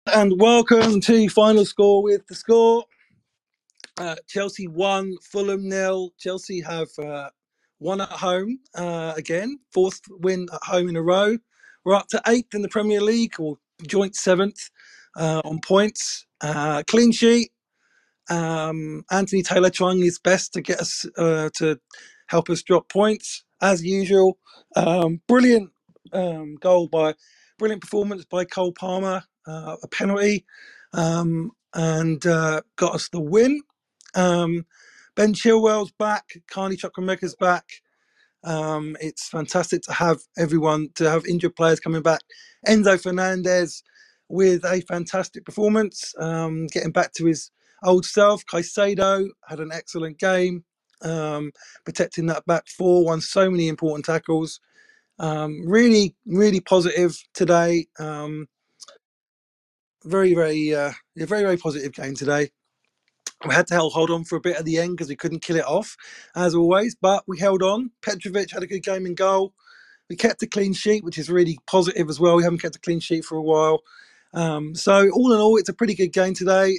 And welcome to Final Score with the score. Chelsea 1, Fulham 0. Chelsea have won at home again, fourth win at home in a row. We're up to 8th in the Premier League, or joint 7th on points. Clean sheet. Anthony Taylor trying his best to get us to help us drop points as usual. Brilliant brilliant performance by Cole Palmer, a penalty, and got us the win. Ben Chilwell's back, Carney Chukwuemeka's back. It's fantastic to have injured players coming back. Enzo Fernandez with a fantastic performance, getting back to his old self. Caicedo had an excellent game, protecting that back four, won so many important tackles. Really, really positive today. Very positive game today. We had to hold on for a bit at the end because we couldn't kill it off, as always, but we held on. Petrovic had a good game in goal. We kept a clean sheet, which is really positive as well. We haven't kept a clean sheet for a while. So all in all, it's a pretty good game today.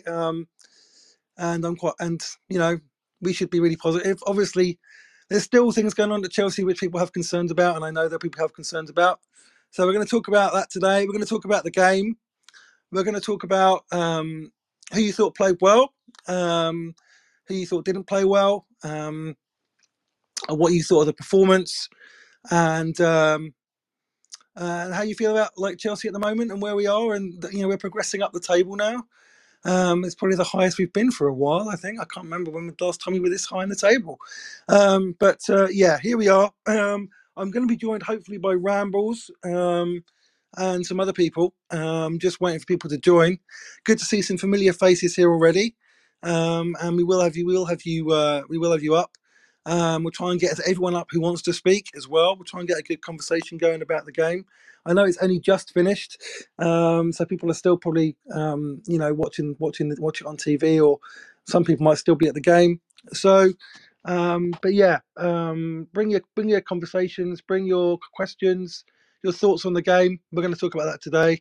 We should be really positive. Obviously, there's still things going on at Chelsea which people have concerns about, and I know that people have concerns about. So we're going to talk about that today. We're going to talk about the game. We're going to talk about who you thought played well, who you thought didn't play well, and what you thought of the performance, and how you feel about Chelsea at the moment and where we are, and we're progressing up the table now. It's probably the highest we've been for a while. I think I can't remember when the last time we were this high in the table. Here we are. I'm going to be joined hopefully by Rambles and some other people. Just waiting for people to join. Good to see some familiar faces here already. And we will have you up. We'll try and get everyone up who wants to speak as well. We'll try and get a good conversation going about the game. I know it's only just finished, so people are still probably watching it on TV, or some people might still be at the game. So, bring your conversations, bring your questions, your thoughts on the game. We're going to talk about that today.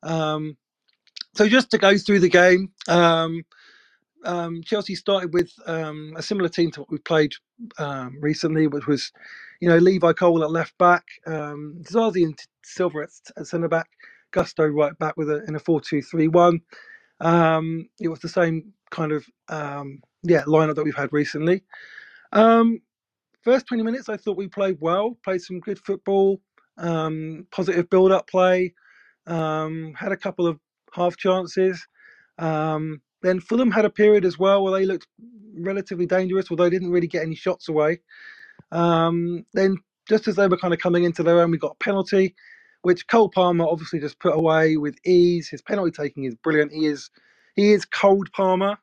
So just to go through the game. Chelsea started with a similar team to what we played recently, which was, Levi Cole at left back, Zazi and Silva at centre back, Gusto right back in a 4-2-3-1. It was the same kind of lineup that we've had recently. First 20 minutes, I thought we played well, played some good football, positive build-up play, had a couple of half chances. Then Fulham had a period as well where they looked relatively dangerous, although they didn't really get any shots away. Then just as they were kind of coming into their own, we got a penalty, which Cole Palmer obviously just put away with ease. His penalty taking is brilliant. He is cold Palmer.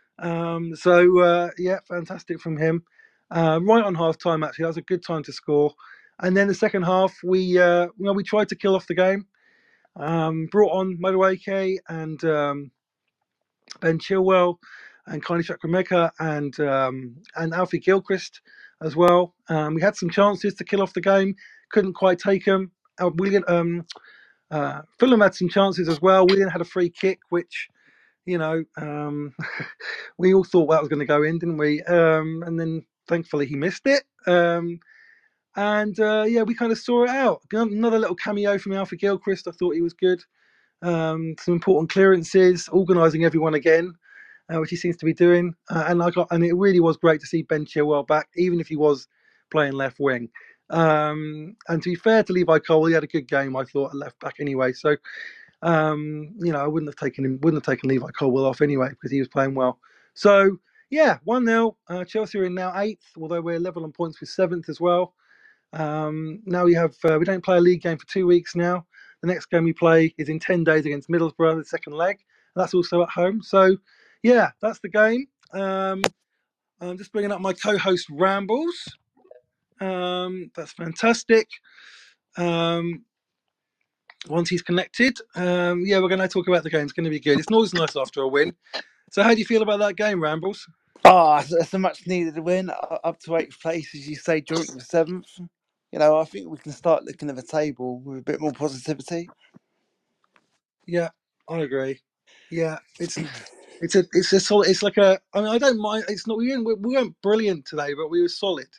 Fantastic from him. Right on half time, actually, that was a good time to score. And then the second half, we tried to kill off the game. Brought on Madueke and Ben Chilwell and Carney Chukwuemeka and Alfie Gilchrist as well. We had some chances to kill off the game, couldn't quite take them. Fulham had some chances as well. Willian had a free kick, which we all thought that was going to go in, didn't we? And then thankfully he missed it. We kind of saw it out. Another little cameo from Alfie Gilchrist. I thought he was good. Some important clearances, organising everyone again, which he seems to be doing. And it really was great to see Ben Chilwell back, even if he was playing left wing. And to be fair to Levi Cole, he had a good game, I thought, at left back anyway. So, I wouldn't have taken Levi Cole off anyway because he was playing well. So, 1-0. Chelsea are in now 8th, although we're level on points with 7th as well. Now we don't play a league game for 2 weeks now. The next game we play is in 10 days against Middlesbrough, the second leg. That's also at home. So, that's the game. I'm just bringing up my co-host Rambles. That's fantastic. Once he's connected, we're going to talk about the game. It's going to be good. It's always nice after a win. So, how do you feel about that game, Rambles? It's a much needed win, up to 8th place, as you say, joint with 7th. I think we can start looking at the table with a bit more positivity. Yeah, I agree. Yeah, it's a solid. It's like a. I mean, I don't mind. It's not. We weren't brilliant today, but we were solid.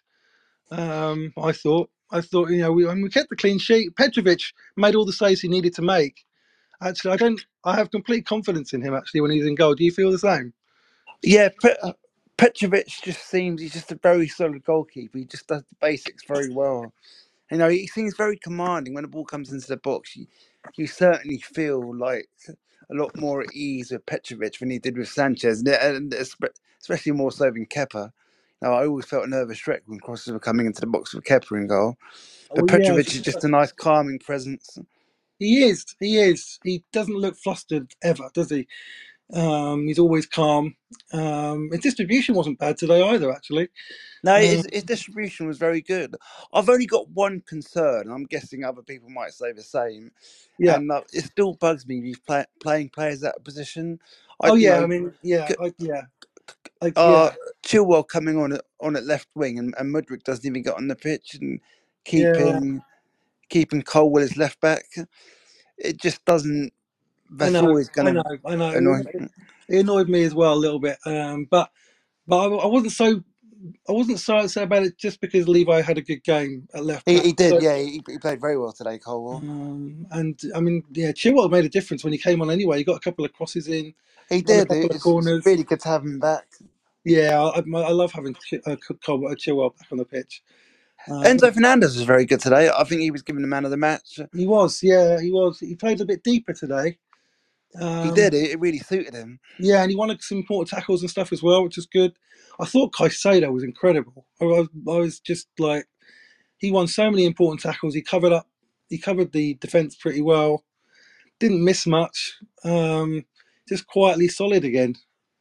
I thought we kept the clean sheet. Petrovic made all the saves he needed to make. Actually, I don't. I have complete confidence in him. Actually, when he's in goal, do you feel the same? Yeah, Petrovic just seems he's just a very solid goalkeeper. He just does the basics very well. He seems very commanding when the ball comes into the box. You certainly feel like a lot more at ease with Petrovic than he did with Sanchez, and especially more so than Kepa. Now, I always felt a nervous wreck when crosses were coming into the box with Kepa in goal. But Oh yeah, Petrovic is just a nice, calming presence. he is. He is. He doesn't look flustered ever, does he? He's always calm. His distribution wasn't bad today either, actually. No, Uh, his distribution was very good. I've only got one concern, and I'm guessing other people might say the same. yeah. And it still bugs me. He's playing players out of position. I, Oh you yeah. know, I mean, yeah. c- Yeah. uh, Yeah. Chilwell coming on at left wing, and Mudryk doesn't even get on the pitch, and Yeah. keeping Cole with his left back. It just doesn't. I That's know. always I going know. to I know. annoy. It annoyed me as well a little bit. But I wasn't so. I wasn't so upset about it just because Levi had a good game at left back. He did, So, yeah. He played very well today, Cole. and I mean, yeah, Chilwell made a difference when he came on anyway. He got a couple of crosses in, He won a did. couple of It's corners. really good to have him back. Yeah, I love having Chilwell back on the pitch. Um, Enzo Fernandez was very good today. I think he was given the man of the match. he was, yeah, he was. He played a bit deeper today. He Um, did. It really suited him. yeah, and he won some important tackles and stuff as well, which is good. I thought Caicedo was incredible. I was just like, he won so many important tackles. He covered the defense pretty well. Didn't miss much. Just quietly solid again.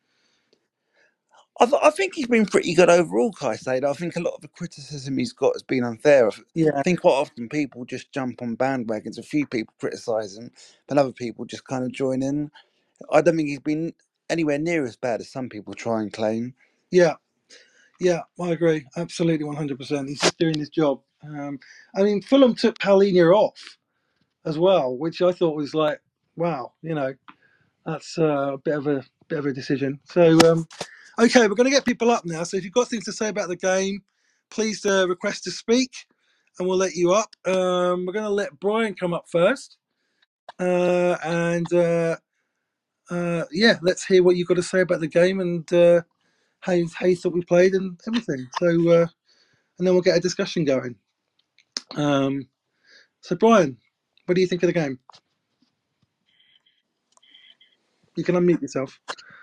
I think he's been pretty good overall, Caicedo. I think a lot of the criticism he's got has been unfair. I Yeah, think quite often people just jump on bandwagons. A few people criticise him, but other people just kind of join in. I don't think he's been anywhere near as bad as some people try and claim. yeah, yeah. I agree. Absolutely, 100%. He's just doing his job. I mean, Fulham took Paulinho off as well, which I thought was like, wow, that's a bit of a decision. So, okay, we're going to get people up now. So if you've got things to say about the game, please request to speak, and we'll let you up. We're going to let Brian come up first, and yeah, let's hear what you've got to say about the game and how you thought we played and everything. So, and then we'll get a discussion going. Um, so, Brian, what do you think of the game? You can unmute yourself.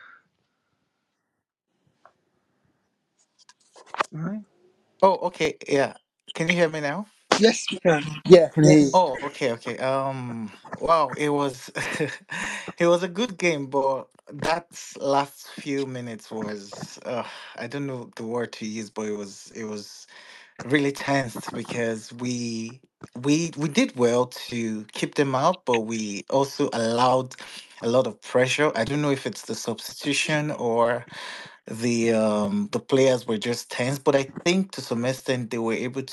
All right. Oh, okay. Yeah. Can you hear me now? Yes, we can. Yeah, can he? Yes. Oh, okay, okay. Wow, it was it was a good game, but that last few minutes was I don't know the word to use, but it was really tense because we did well to keep them out, but we also allowed a lot of pressure. I don't know if it's the substitution or the players were just tense, but I think to some extent they were able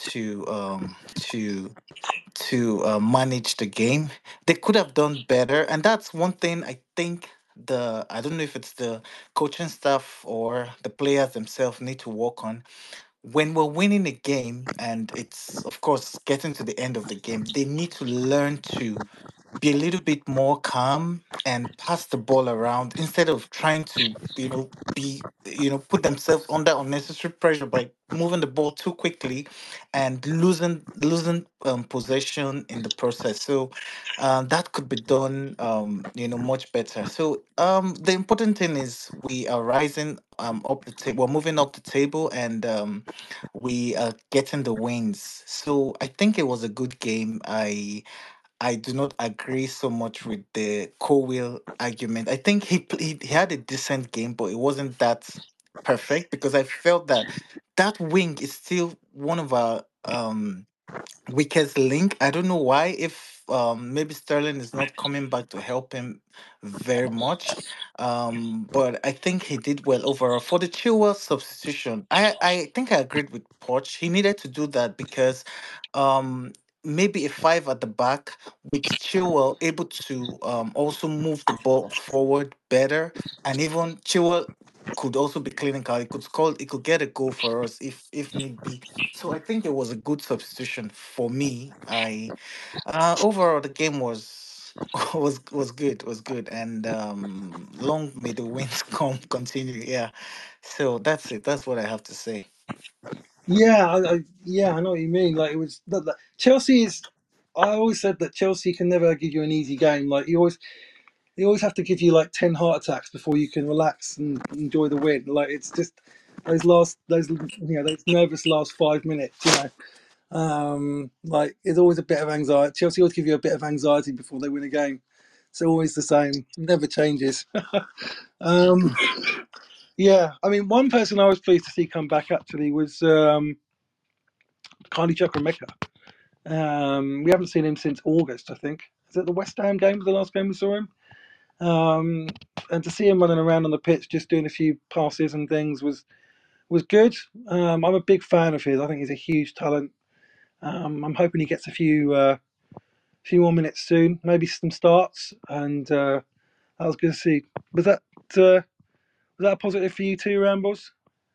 to manage the game. They could have done better, and that's one thing I think the I don't know if it's the coaching staff or the players themselves need to work on. When we're winning a game, and it's of course getting to the end of the game, they need to learn to be a little bit more calm and pass the ball around instead of trying to put themselves under unnecessary pressure by moving the ball too quickly and losing possession in the process. So that could be done much better. So the important thing is we are rising up the table, we're moving up the table, and we are getting the wins. So I think it was a good game. I do not agree so much with the Cowell argument. I think he had a decent game, but it wasn't that perfect because I felt that that wing is still one of our weakest link. I don't know why. If maybe Sterling is not coming back to help him very much, but I think he did well overall for the Chilwell substitution. I think I agreed with Poch. He needed to do that because. Um, maybe a five at the back with Chilwell able to also move the ball forward better, and even Chilwell could also be clinical. He could score. He could get a goal for us if need be. So I think it was a good substitution for me. I overall the game was was good, and long may the wins come continue. Yeah, so that's it. That's what I have to say. Yeah, yeah, I know what you mean. Like it was Chelsea is. I always said that Chelsea can never give you an easy game. Like you always have to give you like 10 heart attacks before you can relax and enjoy the win. Like it's just those nervous last 5 minutes. Like it's always a bit of anxiety. Chelsea always give you a bit of anxiety before they win a game. It's always the same. It never changes. um, yeah, I mean, one person I was pleased to see come back actually was Kylie Chukwuemeka. We haven't seen him since August, I think. Is it the West Ham game? Was the last game we saw him? Um, and to see him running around on the pitch, just doing a few passes and things, was good. I'm a big fan of his. I think he's a huge talent. I'm hoping he gets a few more minutes soon, maybe some starts, and that was good to see. Was that uh, was that a positive for you too, Rambles?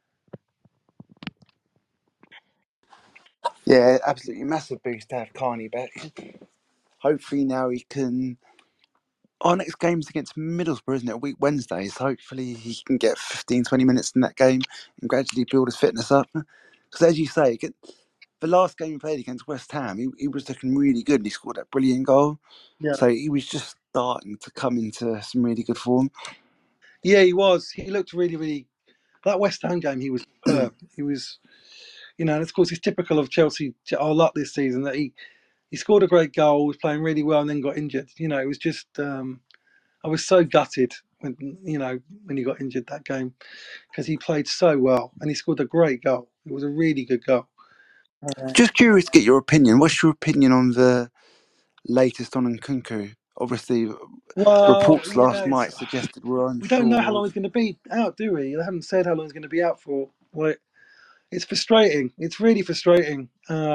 Yeah, absolutely massive boost to have Carney back. Hopefully now he can. Our next game's against Middlesbrough, isn't it? A week Wednesday. So hopefully he can get 15, 20 minutes in that game and gradually build his fitness up. Because as you say, the last game he played against West Ham, he was looking really good and he scored that brilliant goal. Yeah, So he was just starting to come into some really good form. yeah, he was. He looked really, really. That West Ham game, he was superb. He was, and of course, it's typical of Chelsea. Our luck this season that he scored a great goal, was playing really well, and then got injured. It was just. I was so gutted when he got injured that game because he played so well and he scored a great goal. It was a really good goal. Just curious to get your opinion. What's your opinion on the latest on Nkunku? Obviously, Well, reports last night suggested we're we don't know how unsure long of. he's going to be out, do we? They haven't said how long he's going to be out for. Like, it's frustrating. It's really frustrating.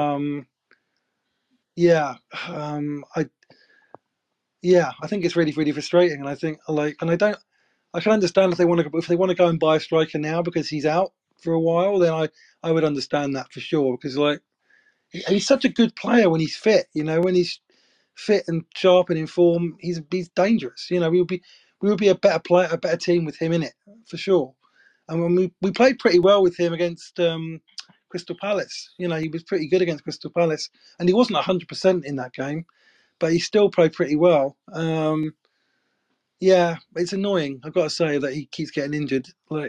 Yeah, I yeah, I think it's really, really frustrating, and I think and I can understand if they want to go and buy a striker now because he's out for a while, then I would understand that for sure because he's such a good player when he's fit. When he's fit and sharp and in form, he's dangerous. We would be a better player, a better team with him in it for sure. And when we played pretty well with him against Crystal Palace. He was pretty good against Crystal Palace, and he wasn't 100% in that game, but he still played pretty well. Yeah, it's annoying. I've got to say that he keeps getting injured.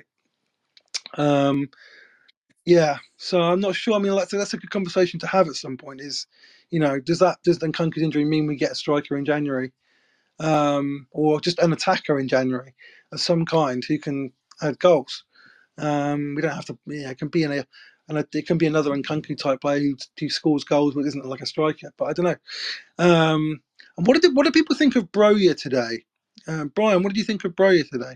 Um, yeah, so I'm not sure. I mean, that's a good conversation to have at some point. Does Nkunku's injury mean we get a striker in January, or just an attacker in January of some kind who can add goals? We don't have to. Yeah, it can be it can be another Nkunku type player who scores goals but isn't like a striker. But I don't know. And what did people think of Broya today? Brian, what did you think of Broya today?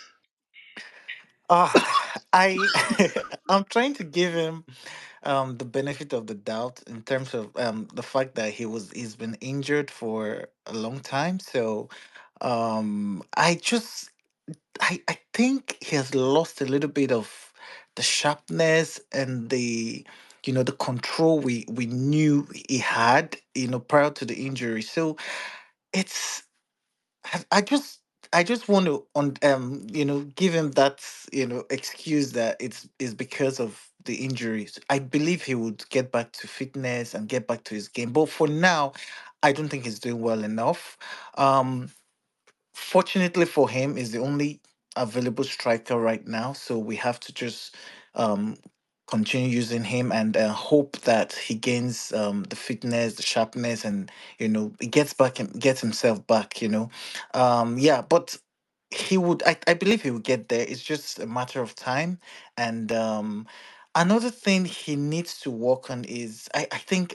I I'm trying to give him the benefit of the doubt in terms of the fact that he's been injured for a long time. So I think he has lost a little bit of the sharpness and the control we knew he had prior to the injury. So it's I just want to give him that excuse that it's because of the injuries. I believe he would get back to fitness and get back to his game, but for now, I don't think he's doing well enough. Um, Fortunately for him, is the only available striker right now, so we have to just um continue using him and hope that he gains the fitness, the sharpness, and he gets himself back. Yeah, but I believe he would get there. It's just a matter of time. And another thing he needs to work on is I think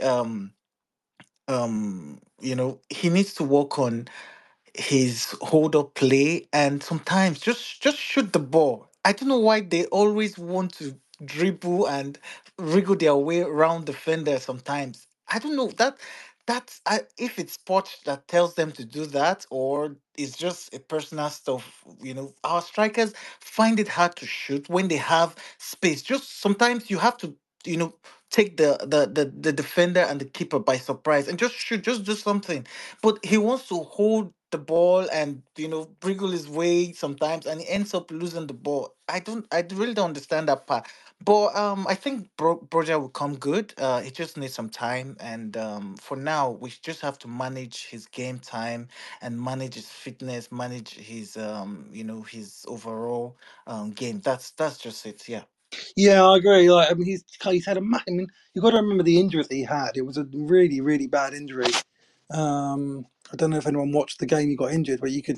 he needs to work on his hold up play and sometimes just shoot the ball. I don't know why they always want to dribble and wriggle their way around defender sometimes. I don't know that if it's Poch that tells them to do that, or it's just a personal stuff. Our strikers find it hard to shoot when they have space. Just sometimes you have to, you know, take the defender and the keeper by surprise and just shoot, just do something. But he wants to hold the ball and wriggle his way sometimes, and he ends up losing the ball. I really don't understand that part. But I think Broja will come good. He just needs some time, and for now, we just have to manage his game time and manage his fitness, manage his his overall game. That's just it. Yeah. Yeah, I agree. Like, I mean, he's had a. I mean, you've got to remember the injury that he had. It was a really, really bad injury. I don't know if anyone watched the game he got injured, but you could.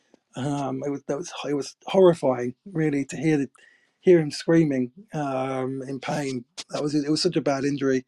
It was horrifying, really, to hear him screaming in pain. It was such a bad injury.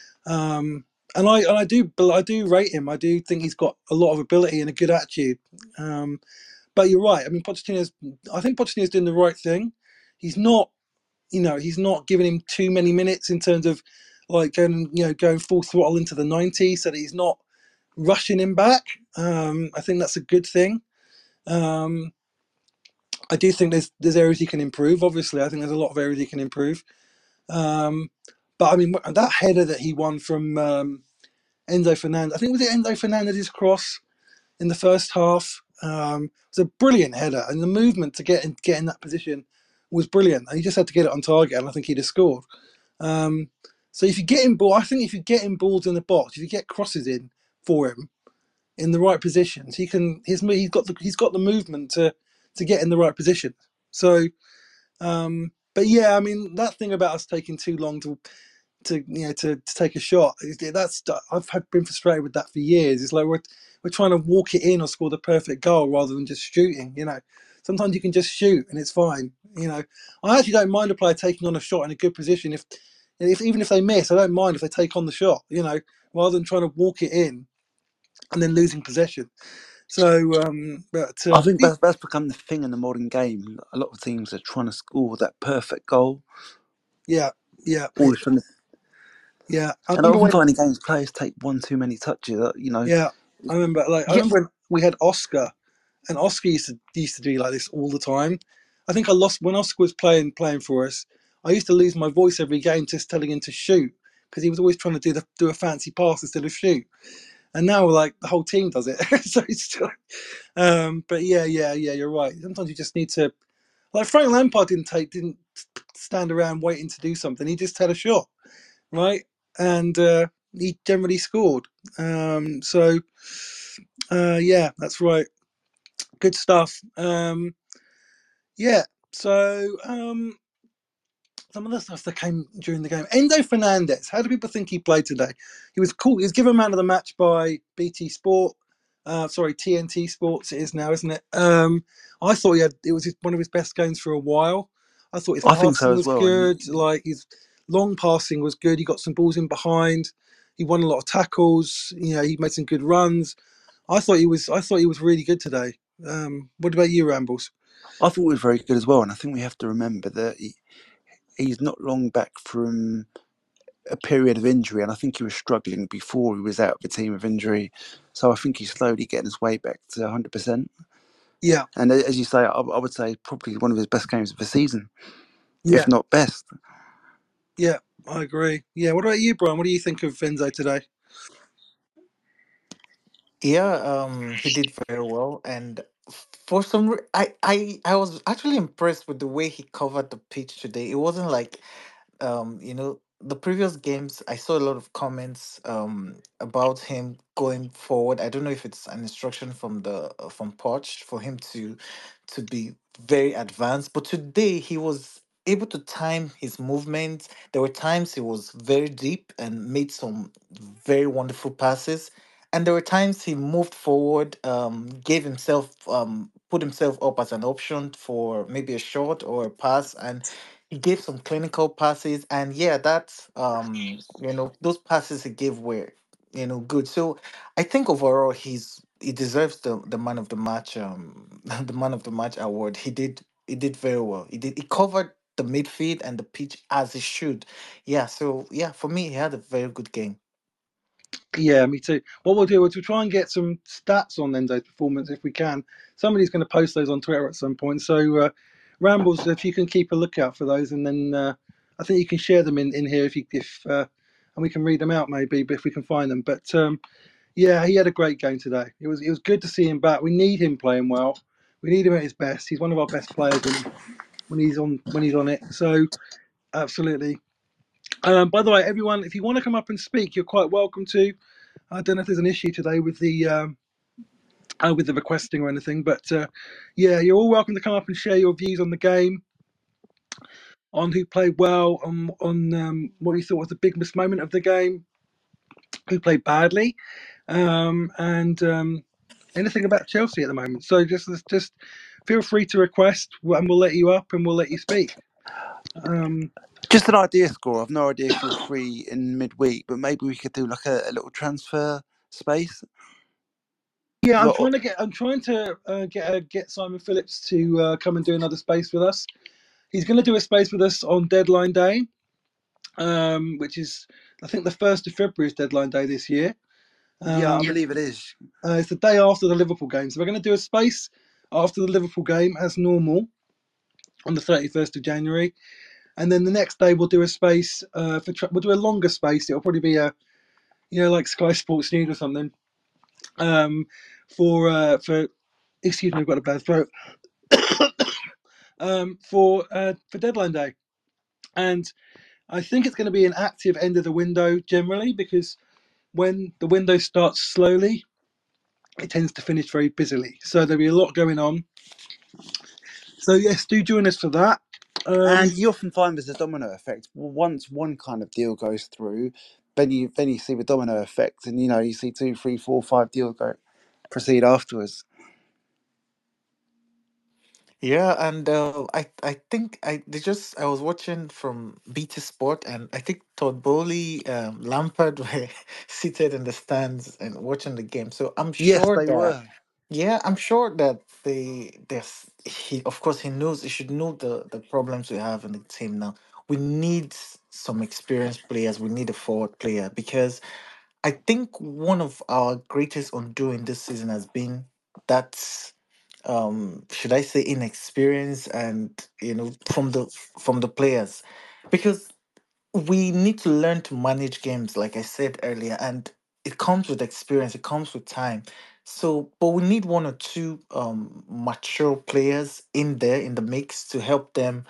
I do rate him. I do think he's got a lot of ability and a good attitude. But you're right. I mean, I think Pochettino's doing the right thing. He's not, he's not giving him too many minutes in terms of like going full throttle into the 90s, so that he's not rushing him back. I think that's a good thing. Um, I do think there's areas he can improve. Obviously, I think there's a lot of areas he can improve. Um, but I mean, that header that he won from Enzo Fernandez, I think, was it Enzo Fernandez's cross in the first half? It was a brilliant header, and the movement to get in that position was brilliant. And he just had to get it on target, and I think he'd have scored. Um, so if you get him ball, I think if you get him balls in the box, if you get crosses in for him in the right positions, he's got the movement to get in the right position. So, but yeah, I mean, that thing about us taking too long to take a shot, that's been frustrated with that for years. It's like we're trying to walk it in or score the perfect goal rather than just shooting. Sometimes you can just shoot and it's fine. I actually don't mind a player taking on a shot in a good position if even if they miss. I don't mind if they take on the shot. Rather than trying to walk it in and then losing possession. So, I think that's become the thing in the modern game. A lot of teams are trying to score that perfect goal. yeah, Always trying to, yeah. I and I remember often when find in games players take one too many touches. yeah, I Yeah. remember when we had Oscar, and Oscar used to do like this all the time. I think I lost when Oscar was playing for us. I used to lose my voice every game just telling him to shoot because he was always trying to do a fancy pass instead of shoot. And now like the whole team does it. So it's but yeah, you're right. Sometimes you just need to, like, Frank Lampard didn't stand around waiting to do something. He just had a shot, right? And he generally scored. Yeah, that's right. Good stuff. Yeah. So some of the stuff that came during the game. Endo Fernandez. How do people think he played today? He was cool. He was given man of the match by BT Sport. Sorry, TNT Sports it is now, isn't it? I thought it was one of his best games for a while. I thought his I think so passing as was well. And good. Like his long passing was good. He got some balls in behind. He won a lot of tackles. He made some good runs. I thought he was really good today. What about you, Rambles? I thought he was very good as well. And I think we have to remember that he's not long back from a period of injury, and I think he was struggling before he was out of the team of injury. So I think he's slowly getting his way back to 100%. Yeah, And as you say, I would say probably one of his best games of the season, if yeah, not best. yeah. I agree. Yeah. What about you, Brian? What do you think of Enzo today? Yeah, he did very well, and for I was actually impressed with the way he covered the pitch today. It wasn't like the previous games. I saw a lot of comments about him going forward. I don't know if it's an instruction from the from Poch for him to be very advanced, but today he was able to time his movements. There were times he was very deep and made some very wonderful passes, and there were times he moved forward, gave himself put himself up as an option for maybe a shot or a pass, and he gave some clinical passes. And yeah, that's those passes he gave were good. So I think overall he deserves the man of the match the man of the match award. He did very well. He covered the midfield and the pitch as he should. Yeah, so yeah, for me he had a very good game. Yeah, me too. What we'll do is we'll try and get some stats on Nendo's performance if we can. Somebody's going to post those on Twitter at some point. So, Rambles, if you can keep a lookout for those, and then I think you can share them in here if and we can read them out maybe if we can find them. But yeah, he had a great game today. It was good to see him back. We need him playing well. We need him at his best. He's one of our best players when he's on it. So absolutely. By the way, everyone, if you want to come up and speak, you're quite welcome to. I don't know if there's an issue today with the requesting or anything, but yeah, you're all welcome to come up and share your views on the game, on who played well, on what you thought was the biggest moment of the game, who played badly, and anything about Chelsea at the moment. So just feel free to request, and we'll let you up and we'll let you speak. Um, Just an idea, score. I've no idea if you're free in midweek, but maybe we could do like a little transfer space. yeah, 'Cause I'm trying to get Simon Phillips to come and do another space with us. He's going to do a space with us on deadline day, which is I think the 1st of February is deadline day this year. yeah, I Um, believe it is. it's the day after the Liverpool game, so we're going to do a space after the Liverpool game as normal on the 31st of January, and then the next day we'll do a space we'll do a longer space. It'll probably be like Sky Sports News or something. For excuse me, I've got a bad throat. For deadline day, and I think it's going to be an active end of the window generally because when the window starts slowly, it tends to finish very busily. So there'll be a lot going on. So yes, do join us for that. And you often find there's a domino effect. Once one kind of deal goes through, then you see the domino effect, and you see 2, 3, 4, 5 deals go proceed afterwards. Yeah, and I think I was watching from BT Sport, and I think Todd Bowley, Lampard were seated in the stands and watching the game. So I'm Yes, sure they that, were. yeah, I'm sure that he, of course, he should know the problems we have in the team now. We need some experienced players. We need a forward player because I think one of our greatest undoing this season has been that, should I say, inexperience, and from the players, because we need to learn to manage games, like I said earlier, and it comes with experience, it comes with time. So, but we need one or two mature players in there in the mix to help them,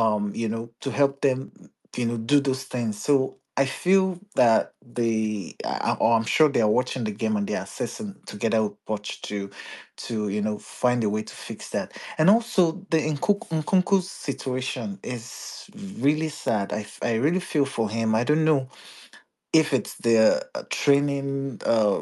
do those things. So I feel that or I'm sure they are watching the game and they are assessing together with Poch to find a way to fix that. And also the Nkunku's situation is really sad. I really feel for him. I don't know if it's the training,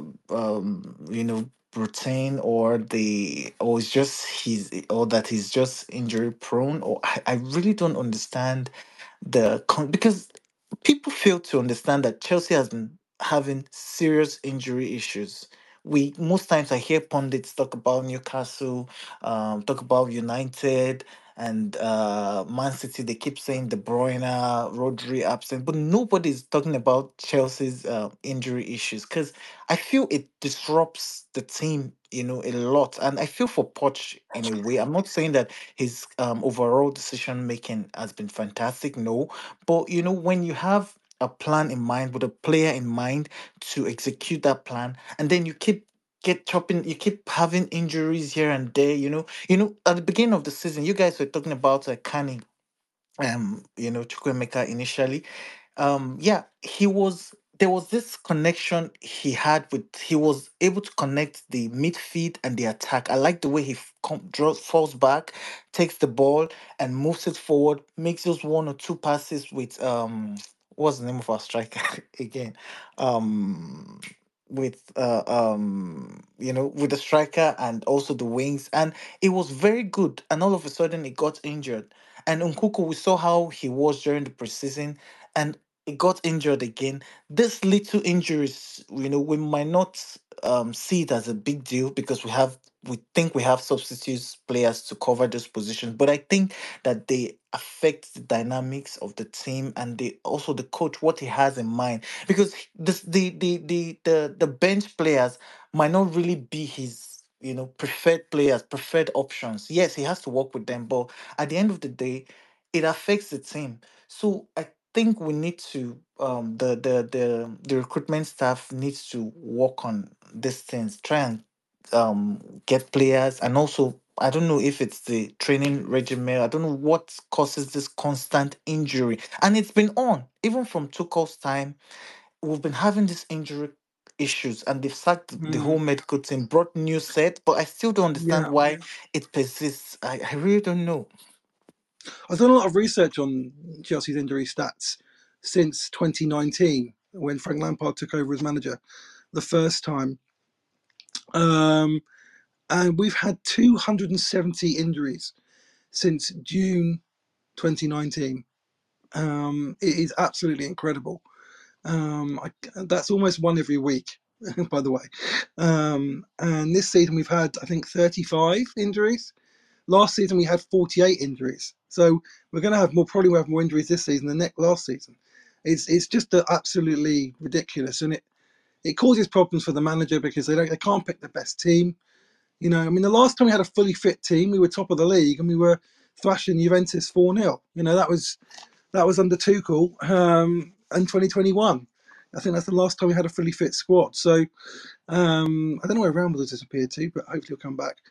routine, or it's just or that he's just injury prone, or I really don't understand because people fail to understand that Chelsea has been having serious injury issues. We Most times I hear pundits talk about Newcastle, talk about United and Man City. They keep saying De Bruyne, Rodri absent, but nobody's talking about Chelsea's injury issues because I feel it disrupts the team, a lot. And I feel for Poch in a way. I'm not saying that his overall decision making has been fantastic. No, but when you have a plan in mind with a player in mind to execute that plan, and then you keep having injuries here and there. At the beginning of the season, you guys were talking about Kani, Chukwemeka initially. Yeah, there was this connection he was able to connect the midfield and the attack. I like the way he falls back, takes the ball and moves it forward, makes those one or two passes with, what's the name of our striker again? Um, with the striker and also the wings, and it was very good. And all of a sudden, he got injured. And Nkuku, we saw how he was during the preseason, and he got injured again. This little injuries, we might not see it as a big deal because we have we think we have substitute players to cover those positions, but I think that they affect the dynamics of the team, and they also the coach what he has in mind, because this the bench players might not really be his preferred players, preferred options. Yes, he has to work with them, but at the end of the day, it affects the team. So I think we need to the recruitment staff needs to work on these things, try and get players, and also I don't know if it's the training regimen. I don't know what causes this constant injury, and it's been on even from Tuchel's time. We've been having these injury issues, and they've sacked the whole Mm, medical team, brought new set, but I still don't understand yeah. why it persists. I really don't know. I've done a lot of research on Chelsea's injury stats since 2019 when Frank Lampard took over as manager the first time. Um, and we've had 270 injuries since June 2019. It is absolutely incredible. That's almost one every week, by the way. And this season we've had, I think, 35 injuries. Last season we had 48 injuries. So we're going to have more, probably have more injuries this season than last season. It's just absolutely ridiculous, and it causes problems for the manager because they can't pick the best team. I mean, the last time we had a fully fit team, we were top of the league and we were thrashing Juventus 4-0. That was under Tuchel in 2021. I think that's the last time we had a fully fit squad. So I don't know where Ramble has disappeared to, but hopefully he'll come back.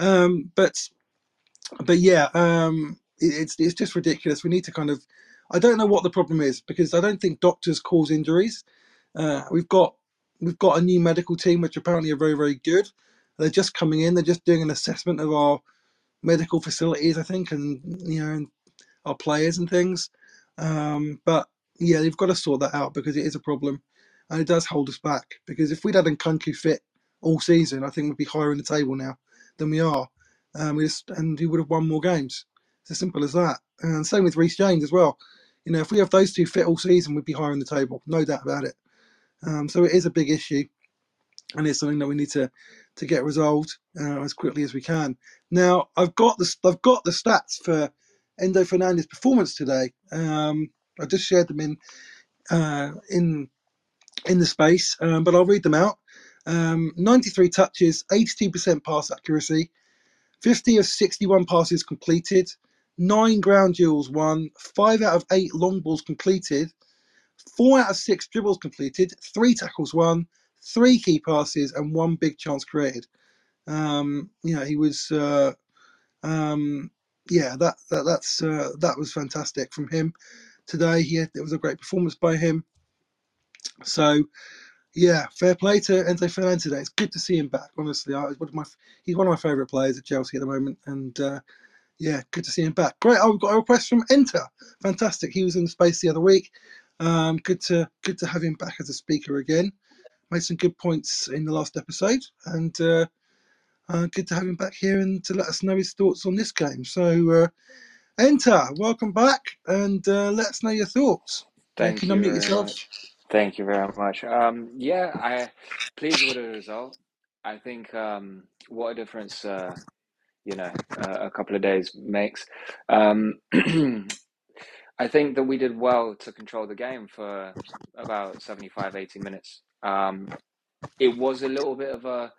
But yeah, it's just ridiculous. We need to kind of. I don't know what the problem is because I don't think doctors cause injuries. We've got a new medical team which apparently are very very good. They're just coming in. They're just doing an assessment of our medical facilities, I think, and our players and things. But yeah, they've got to sort that out because it is a problem, and it does hold us back. Because if we'd had Nkunku fit all season, I think we'd be higher in the table now than we are. And we would have won more games. It's as simple as that. And same with Reece James as well. If we have those two fit all season, we'd be higher in the table, no doubt about it. So it is a big issue, and it's something that we need to get resolved as quickly as we can. Now, I've got the stats for Endo Fernandez's performance today. I just shared them in the space, but I'll read them out. 93 touches, 82% pass accuracy, 50 of 61 passes completed, 9 ground duels won, 5 out of 8 long balls completed, 4 out of 6 dribbles completed, 3 tackles won, 3 key passes, and 1 big chance created. He was. That was fantastic from him today. It was a great performance by him. So yeah, fair play to Enzo Fernandez today. It's good to see him back. Honestly, he's one of my favourite players at Chelsea at the moment, and yeah, good to see him back. Great. I've got a request from Enter. Fantastic. He was in the space the other week. Good to have him back as a speaker again. Made some good points in the last episode, and good to have him back here and to let us know his thoughts on this game. So, Enter, welcome back, and let us know your thoughts. Can Thank you you unmute very yourself? much. Thank you very much. Yeah, I pleased with the result. I think what a difference a couple of days makes. I think that we did well to control the game for about 75, 80 minutes. It was a little bit of a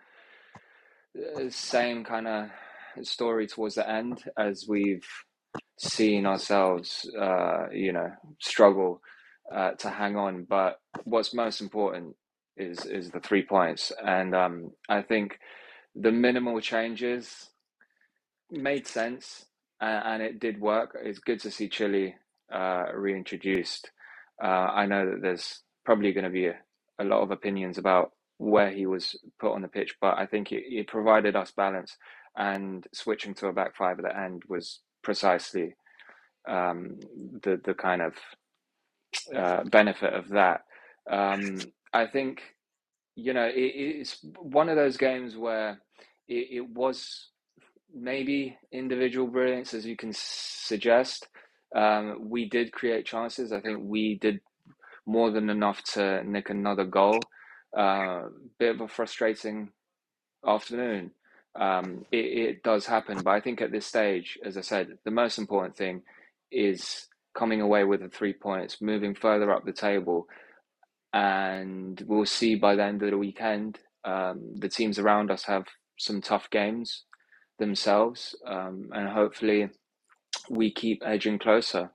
same kind of story towards the end as we've seen ourselves, struggle to hang on. But what's most important is the 3 points, and I think the minimal changes made sense, and it did work. It's good to see Chile reintroduced. I know that there's probably going to be a lot of opinions about where he was put on the pitch, but I think it provided us balance, and switching to a back five at the end was precisely the kind of benefit of that. I think it's one of those games where it was maybe individual brilliance, as you can suggest. We did create chances. I think we did more than enough to nick another goal. Bit of a frustrating afternoon it does happen. But I think at this stage, as I said, the most important thing is coming away with the 3 points, moving further up the table, and we'll see by the end of the weekend. The teams around us have some tough games themselves, and hopefully we keep edging closer.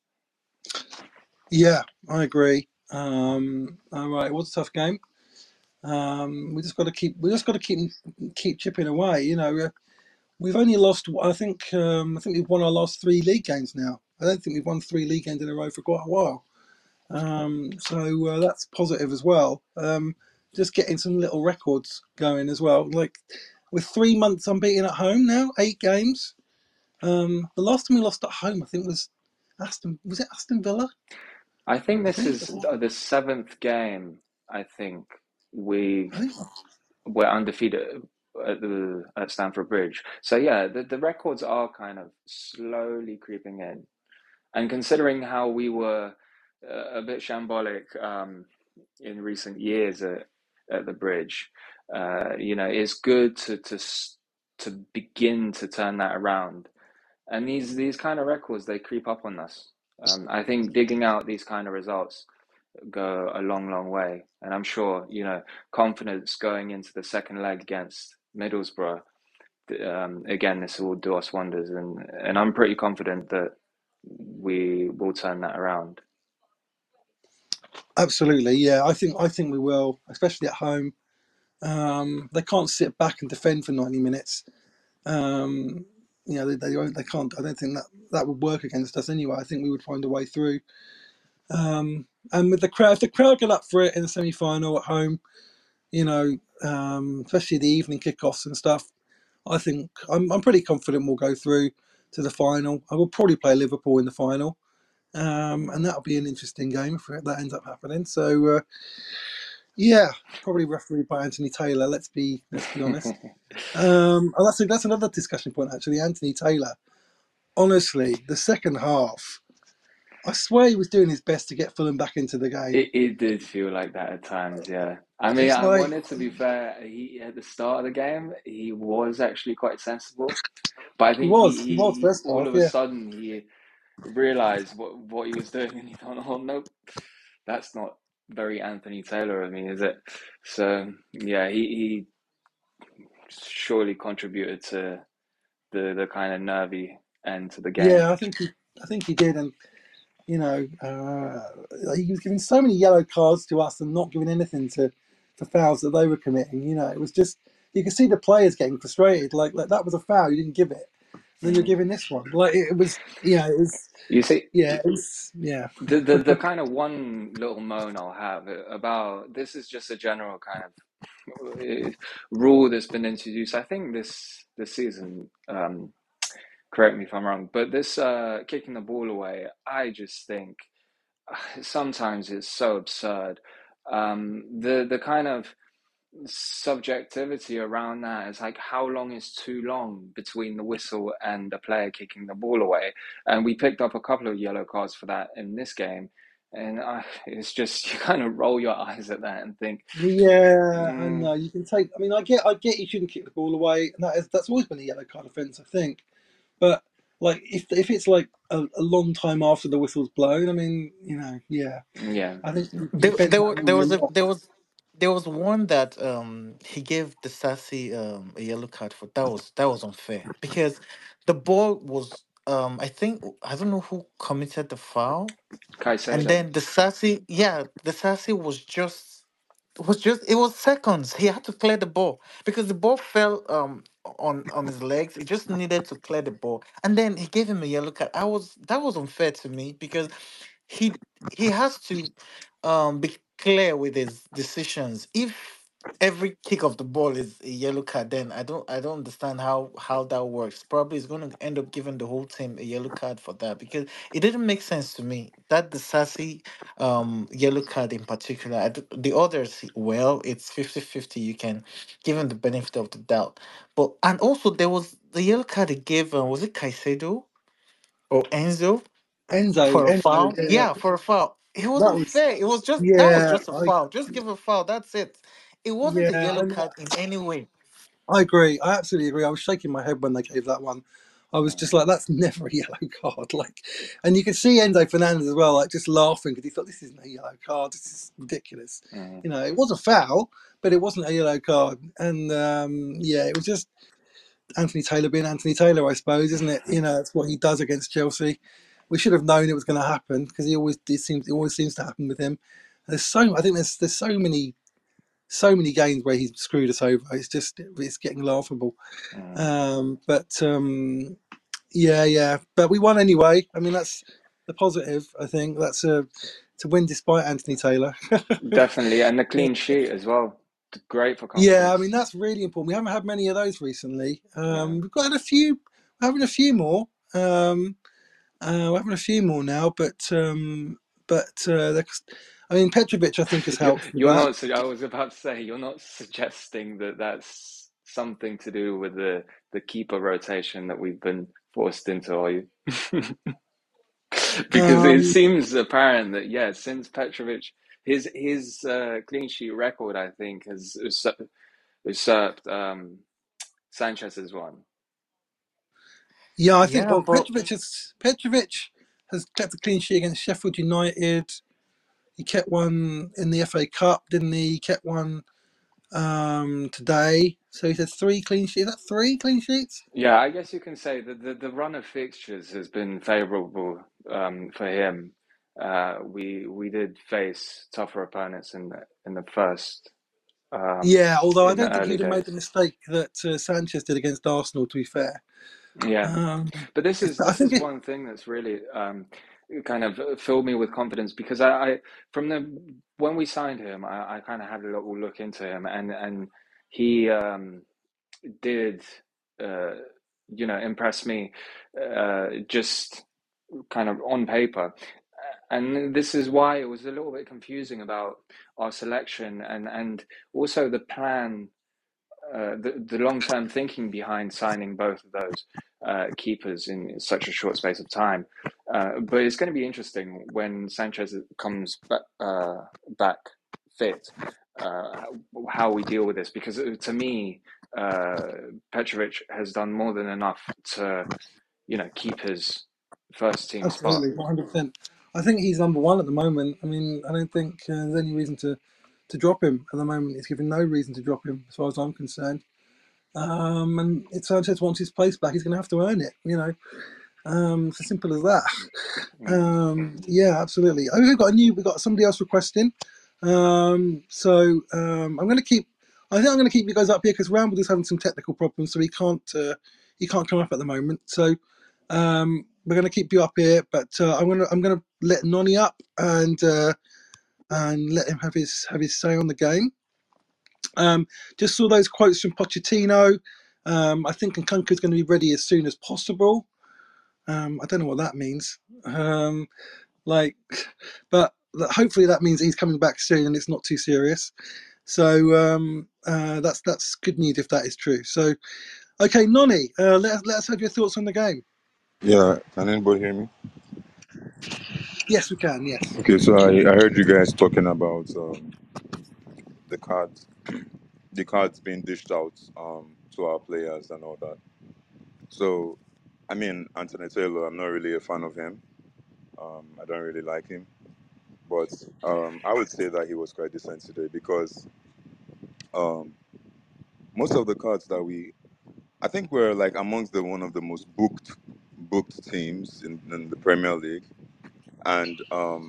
Yeah, I agree. All right, it was a tough game. We just got to keep chipping away. You know, we've only lost. I think we've won our last 3 league games now. I don't think we've won 3 league games in a row for quite a while. So that's positive as well. Just getting some little records going as well. Like with 3 months unbeaten at home now, 8 games. The last time we lost at home, I think was Aston. Was it Aston Villa? I think I this think. is the 7th game. I think we've I think. we're undefeated at Stamford Bridge. So yeah, the records are kind of slowly creeping in, and considering how we were a bit shambolic in recent years at the Bridge, it's good to begin to turn that around. And these kind of records, they creep up on us. I think digging out these kind of results go a long, long way. And I'm sure, confidence going into the second leg against Middlesbrough, again, this will do us wonders. And I'm pretty confident that we will turn that around. Absolutely, yeah. I think we will, especially at home. They can't sit back and defend for 90 minutes. They won't. They can't. I don't think that would work against us anyway. I think we would find a way through. And with the crowd, if the crowd get up for it in the semi-final at home, especially the evening kickoffs and stuff, I think I'm pretty confident we'll go through to the final. I will probably play Liverpool in the final, and that'll be an interesting game if that ends up happening. So yeah, probably refereed by Anthony Taylor. Let's be honest. And that's another discussion point actually. Anthony Taylor. Honestly, the second half, I swear he was doing his best to get Fulham back into the game. It did feel like that at times, yeah. I mean, It's I like wanted to be fair. He at the start of the game, he was actually quite sensible, but I think he was he first all half, of a yeah. sudden he realized what he was doing, and he thought, "Oh nope, that's not very Anthony Taylor of me, is it?" So yeah, he surely contributed to the kind of nervy end to the game. Yeah, I think he did, and he was giving so many yellow cards to us and not giving anything to for fouls that they were committing. It was just you could see the players getting frustrated. Like that was a foul, you didn't give it, and then you're Mm. giving this one. Like it was, it was, You see, yeah, it was, yeah. the kind of one little moan I'll have about this is just a general kind of rule that's been introduced. I think this season. Correct me if I'm wrong, but this kicking the ball away, I just think sometimes it's so absurd. The kind of subjectivity around that is like how long is too long between the whistle and the player kicking the ball away, and we picked up a couple of yellow cards for that in this game, and it's just you kind of roll your eyes at that and think, Yeah, I mm, know. You can take. I mean, I get you shouldn't kick the ball away, and that's always been a yellow card offence, I think. But like, if it's like a long time after the whistle's blown, I mean, yeah, yeah, I think you There, bend there, that wa- there rule a was a lot. there was one that he gave the Sassy a yellow card for. That was unfair because the ball was I don't know who committed the foul, and Caicedo. then the Sassy was just it was seconds. He had to clear the ball because the ball fell on his legs. He just needed to clear the ball, and then he gave him a yellow card. That was unfair to me because he he has to be clear with his decisions. If every kick of the ball is a yellow card, then I don't understand how that works. Probably he's going to end up giving the whole team a yellow card for that because it didn't make sense to me that the Sassy yellow card in particular. The others, well, it's 50-50. You can give him the benefit of the doubt, but and also there was the yellow card he gave. Was it Caicedo or Enzo for a Enzo, foul? yeah, Yeah, for a foul. It was that was, unfair. That was yeah, just a foul. Just give a foul. That's it. It wasn't a yeah, yellow card in any way. I agree. I absolutely agree. I was shaking my head when they gave that one. I was just like, that's never a yellow card. Like, and you could see Enzo Fernandez as well, like just laughing because he thought this isn't a yellow card. This is ridiculous. Mm. You know, it was a foul, but it wasn't a yellow card. And yeah, it was just Anthony Taylor being Anthony Taylor, I suppose, isn't it? You know, that's what he does against Chelsea. We should have known it was going to happen because it always seems to happen with him. I think there's so many games where he's screwed us over. It's getting laughable. But yeah. But we won anyway. I mean, that's the positive. I think that's to win despite Anthony Taylor. Definitely, and the clean sheet as well. Great for Yeah, I confidence. mean that's really important. We haven't had many of those recently. Yeah, We've got a few. We're having a few more. We're having a few more now, I mean Petrovic I think has helped with you're that. not. I was about to say you're not suggesting that that's something to do with the keeper rotation that we've been forced into, are you? Because it Um, seems apparent that yeah, since Petrovic, his clean sheet record, I think, has usurped Sanchez's one. yeah, I think Yeah, well but Petrovic has kept a clean sheet against Sheffield United. He kept one in the FA Cup, didn't he? He kept one today. So he said three clean sheets. Is that three clean sheets? Yeah, I guess you can say that the run of fixtures has been favourable for him. We did face tougher opponents in the first Yeah, although I in the don't think early he'd have made the days. mistake that Sanchez did against Arsenal. To be fair, Yeah, um, but this is I this think is it. one thing that's really kind of filled me with confidence because I from the when we signed him, I kind of had a little look into him and he did uh, impress me just kind of on paper. And this is why it was a little bit confusing about our selection and also the plan, the long term thinking behind signing both of those keepers in such a short space of time. But it's going to be interesting when Sanchez comes back fit, uh, how we deal with this. Because to me, Petrovic has done more than enough to, keep his first team spot. Absolutely, 100%. I think he's number one at the moment. I mean, I don't think there's any reason to drop him at the moment. It's given no reason to drop him, as far as I'm concerned. And if Sanchez wants his place back, he's going to have to earn it. You know, it's as simple as that. Mm. Yeah, absolutely. Oh, we've got somebody else requesting. I'm going to keep. I think I'm going to keep you guys up here because Ramble is having some technical problems, so he can't come up at the moment. So we're going to keep you up here, but I'm going to let Nonny up and let him have his say on the game. Just saw those quotes from Pochettino. I think Nkunku is going to be ready as soon as possible. I don't know what that means. Like, but hopefully that means he's coming back soon and it's not too serious. So that's good news if that is true. So okay, Nonny, let us have your thoughts on the game. Yeah, can anybody hear me? Yes, we can. Yes. Okay, so I heard you guys talking about the cards, the cards being dished out to our players and all that. So, I mean, Anthony Taylor, I'm not really a fan of him. I don't really like him, but I would say that he was quite decent today because um, most of the cards that I think we're like amongst the one of the most booked teams in the Premier League, and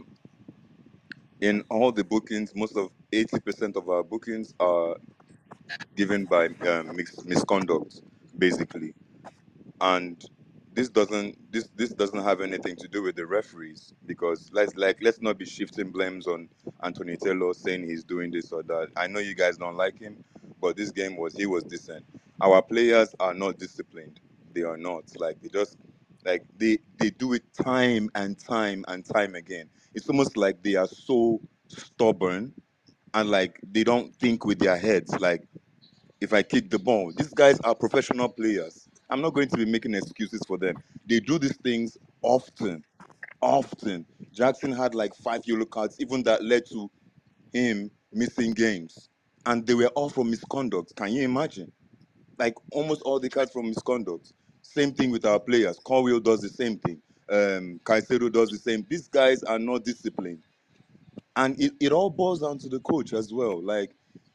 in all the bookings, most of 80% of our bookings are given by misconduct, basically. And this doesn't have anything to do with the referees because let's not be shifting blames on Anthony Taylor saying he's doing this or that. I know you guys don't like him, but this game he was decent. Our players are not disciplined. They are not. Like they do it time and time and time again. It's almost like they are so stubborn and like they don't think with their heads. Like if I kick the ball. These guys are professional players. I'm not going to be making excuses for them. They do these things often, often. Jackson had like 5 yellow cards, even that led to him missing games. And they were all for misconduct. Can you imagine? like almost all the cards from misconduct. Same thing with our players. Cornwall does the same thing. Caicedo does the same. These guys are not disciplined, and it all boils down to the coach as well. Like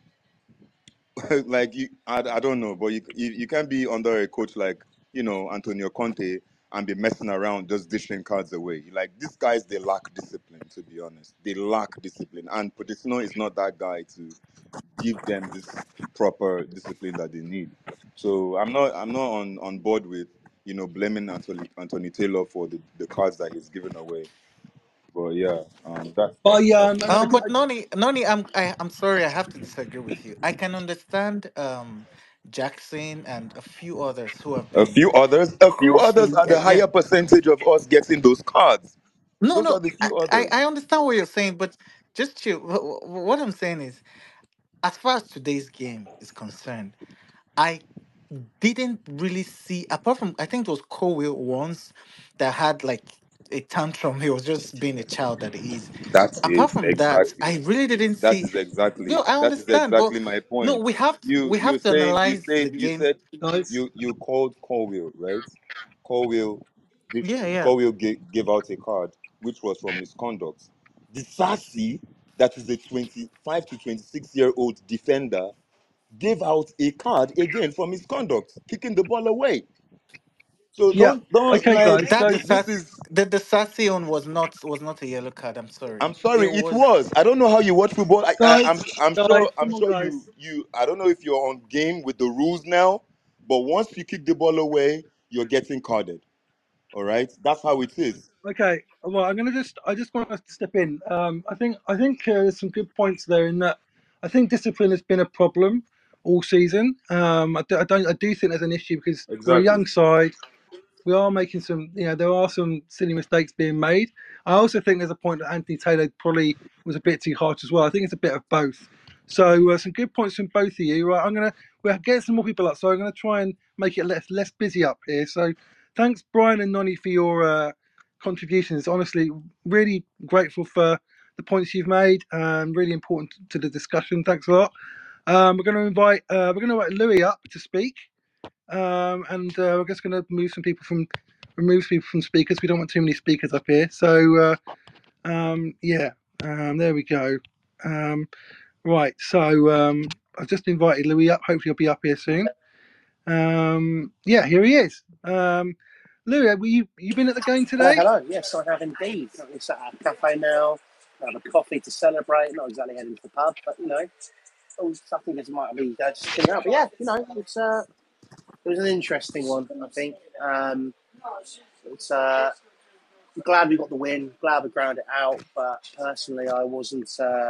like I don't know, but you can't be under a coach like Antonio Conte and be messing around just dishing cards away. Like these guys, they lack discipline. To be honest, they lack discipline, and Pochettino is not that guy to give them this proper discipline that they need. So I'm not on board with blaming Anthony Taylor for the cards that he's given away. But yeah, But yeah, that's and I, But Noni, I'm sorry, I have to disagree with you. I can understand Jackson and a few others who have a been few others. A few others grossly, are the yeah. higher percentage of us getting those cards. No, Those are no, the few others. I understand what you're saying, but just chill. What I'm saying is, as far as today's game is concerned, I didn't really see, apart from I think it was Cowell once that had like a tantrum. He was just being a child that he is. That Apart is from that, exactly. I really didn't That see. is exactly. No, I That is understand, but exactly my no, point. we You have to saying you analyze the said you game. said guys, you called Colwill, right? Colwill did Yeah, yeah. Colwill gave out a card which was from misconduct. The Sassy, that is a 25 to 26-year-old defender, gave out a card again for misconduct, kicking the ball away. So yeah, don't okay, like guys. That So this is. the sassy one was not a yellow card. I'm I'm sorry. sorry, It it was. was. I don't know how you watch football. guys, I'm come on, sure guys. you. I don't know if you're on game with the rules now, but once you kick the ball away, you're getting carded. All right, that's how it is. Okay, well, I just want to step in. I think there's some good points there in that I think discipline has been a problem all season. I do think there's an issue because we're a Exactly. young side. We are making some, there are some silly mistakes being made. I also think there's a point that Anthony Taylor probably was a bit too harsh as well. I think it's a bit of both. So some good points from both of you. Right, we'll get some more people up. So I'm gonna try and make it less busy up here. So thanks, Brian and Nonny, for your contributions. Honestly, really grateful for the points you've made. Really important to the discussion. Thanks a lot. We're going to invite Louis up to speak. And we're just going to remove people from speakers. We don't want too many speakers up here. So yeah, there we go. Right, so I've just invited Louis up. Hopefully, he'll be up here soon. Yeah, here he is. Louis, you been at the game today? Hello, yes, I have indeed. I'm sat at a cafe now, have a coffee to celebrate. Not exactly heading to the pub, but I think it might be just chilling out. But yeah, it was an interesting one. I think it's glad we got the win, glad we ground it out. But personally, I wasn't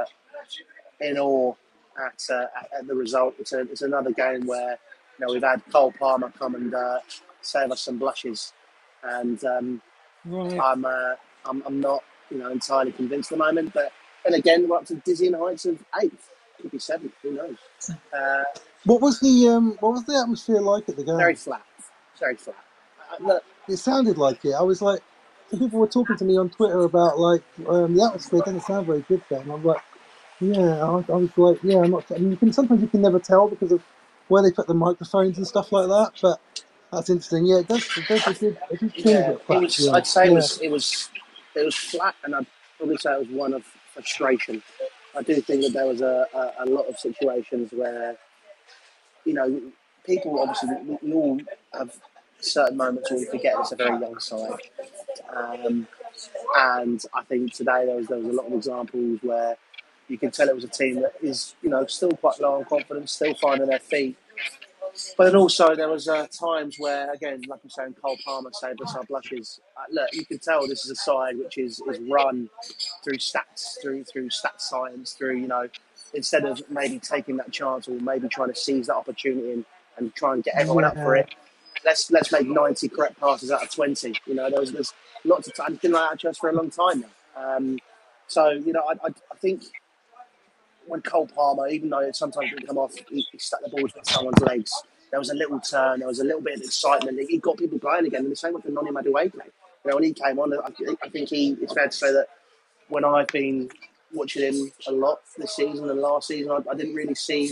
in awe at the result. It's another game where we've had Cole Palmer come and save us some blushes, and Right. I'm not entirely convinced at the moment. But then again, we're up to dizzying heights of eighth, could be seventh. Who knows? Uh, What was the atmosphere like at the very game? flat, very flat. Look, It sounded like it. I was like, some people were talking to me on Twitter about like the atmosphere doesn't sound very good there, and I'm like, yeah, I was like, yeah, I'm not. I mean, sometimes you can never tell because of where they put the microphones and stuff like that. But that's interesting. Yeah, it did seem a yeah, bit flat, to be I'd honest. say Yeah, it was flat, and I'd probably say it was one of frustration. I do think that there was a lot of situations where you know people obviously we all have certain moments where we forget it's a very young side. Um, And I think today there was a lot of examples where you can tell it was a team that is still quite low on confidence, still finding their feet. But then also there was times where, again, like I'm saying, Cole Palmer saved us our blushes. Look, you can tell this is a side which is run through stats, through stat science, through instead of maybe taking that chance or maybe trying to seize that opportunity and try and get everyone up for yeah. it. Let's make 90 correct passes out of 20. There's lots of time. It's been like that just for a long time now. So I think when Cole Palmer, even though it sometimes didn't come off, he stuck the ball between someone's legs. There was a little turn, there was a little bit of excitement. He got people going again. And the same with Noni Madueke. When he came on, I think it's fair to say that when I've been watching him a lot this season and last season, I didn't really see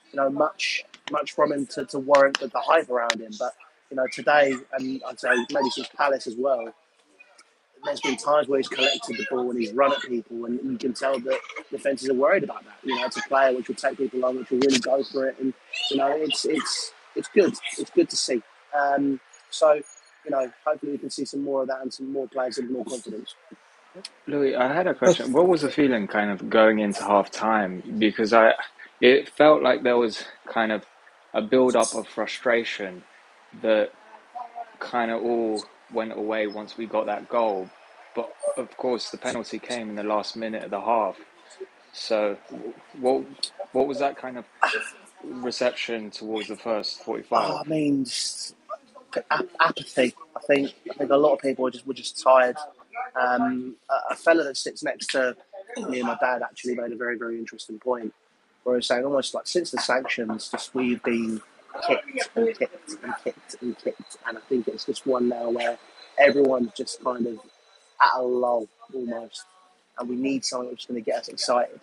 much from him to warrant the hype around him. But today, and I'd say maybe since Palace as well, there's been times where he's collected the ball and he's run at people, and you can tell that defenses are worried about that. It's a player which will take people on, which will really go for it, and it's good. It's good to see. So hopefully we can see some more of that and some more players with more confidence. Louis, I had a question. What was the feeling kind of going into half time? Because it felt like there was kind of a build up of frustration that kind of all went away once we got that goal. But of course, the penalty came in the last minute of the half. So, what was that kind of reception towards the first 45? I mean, just apathy. I think a lot of people were just tired. A fella that sits next to me and my dad actually made a very, very interesting point, where he was saying almost like since the sanctions, just we've been kicked and kicked and kicked and kicked, and I think it's just one now where everyone's just kind of at a lull almost, and we need something that's going to get us excited.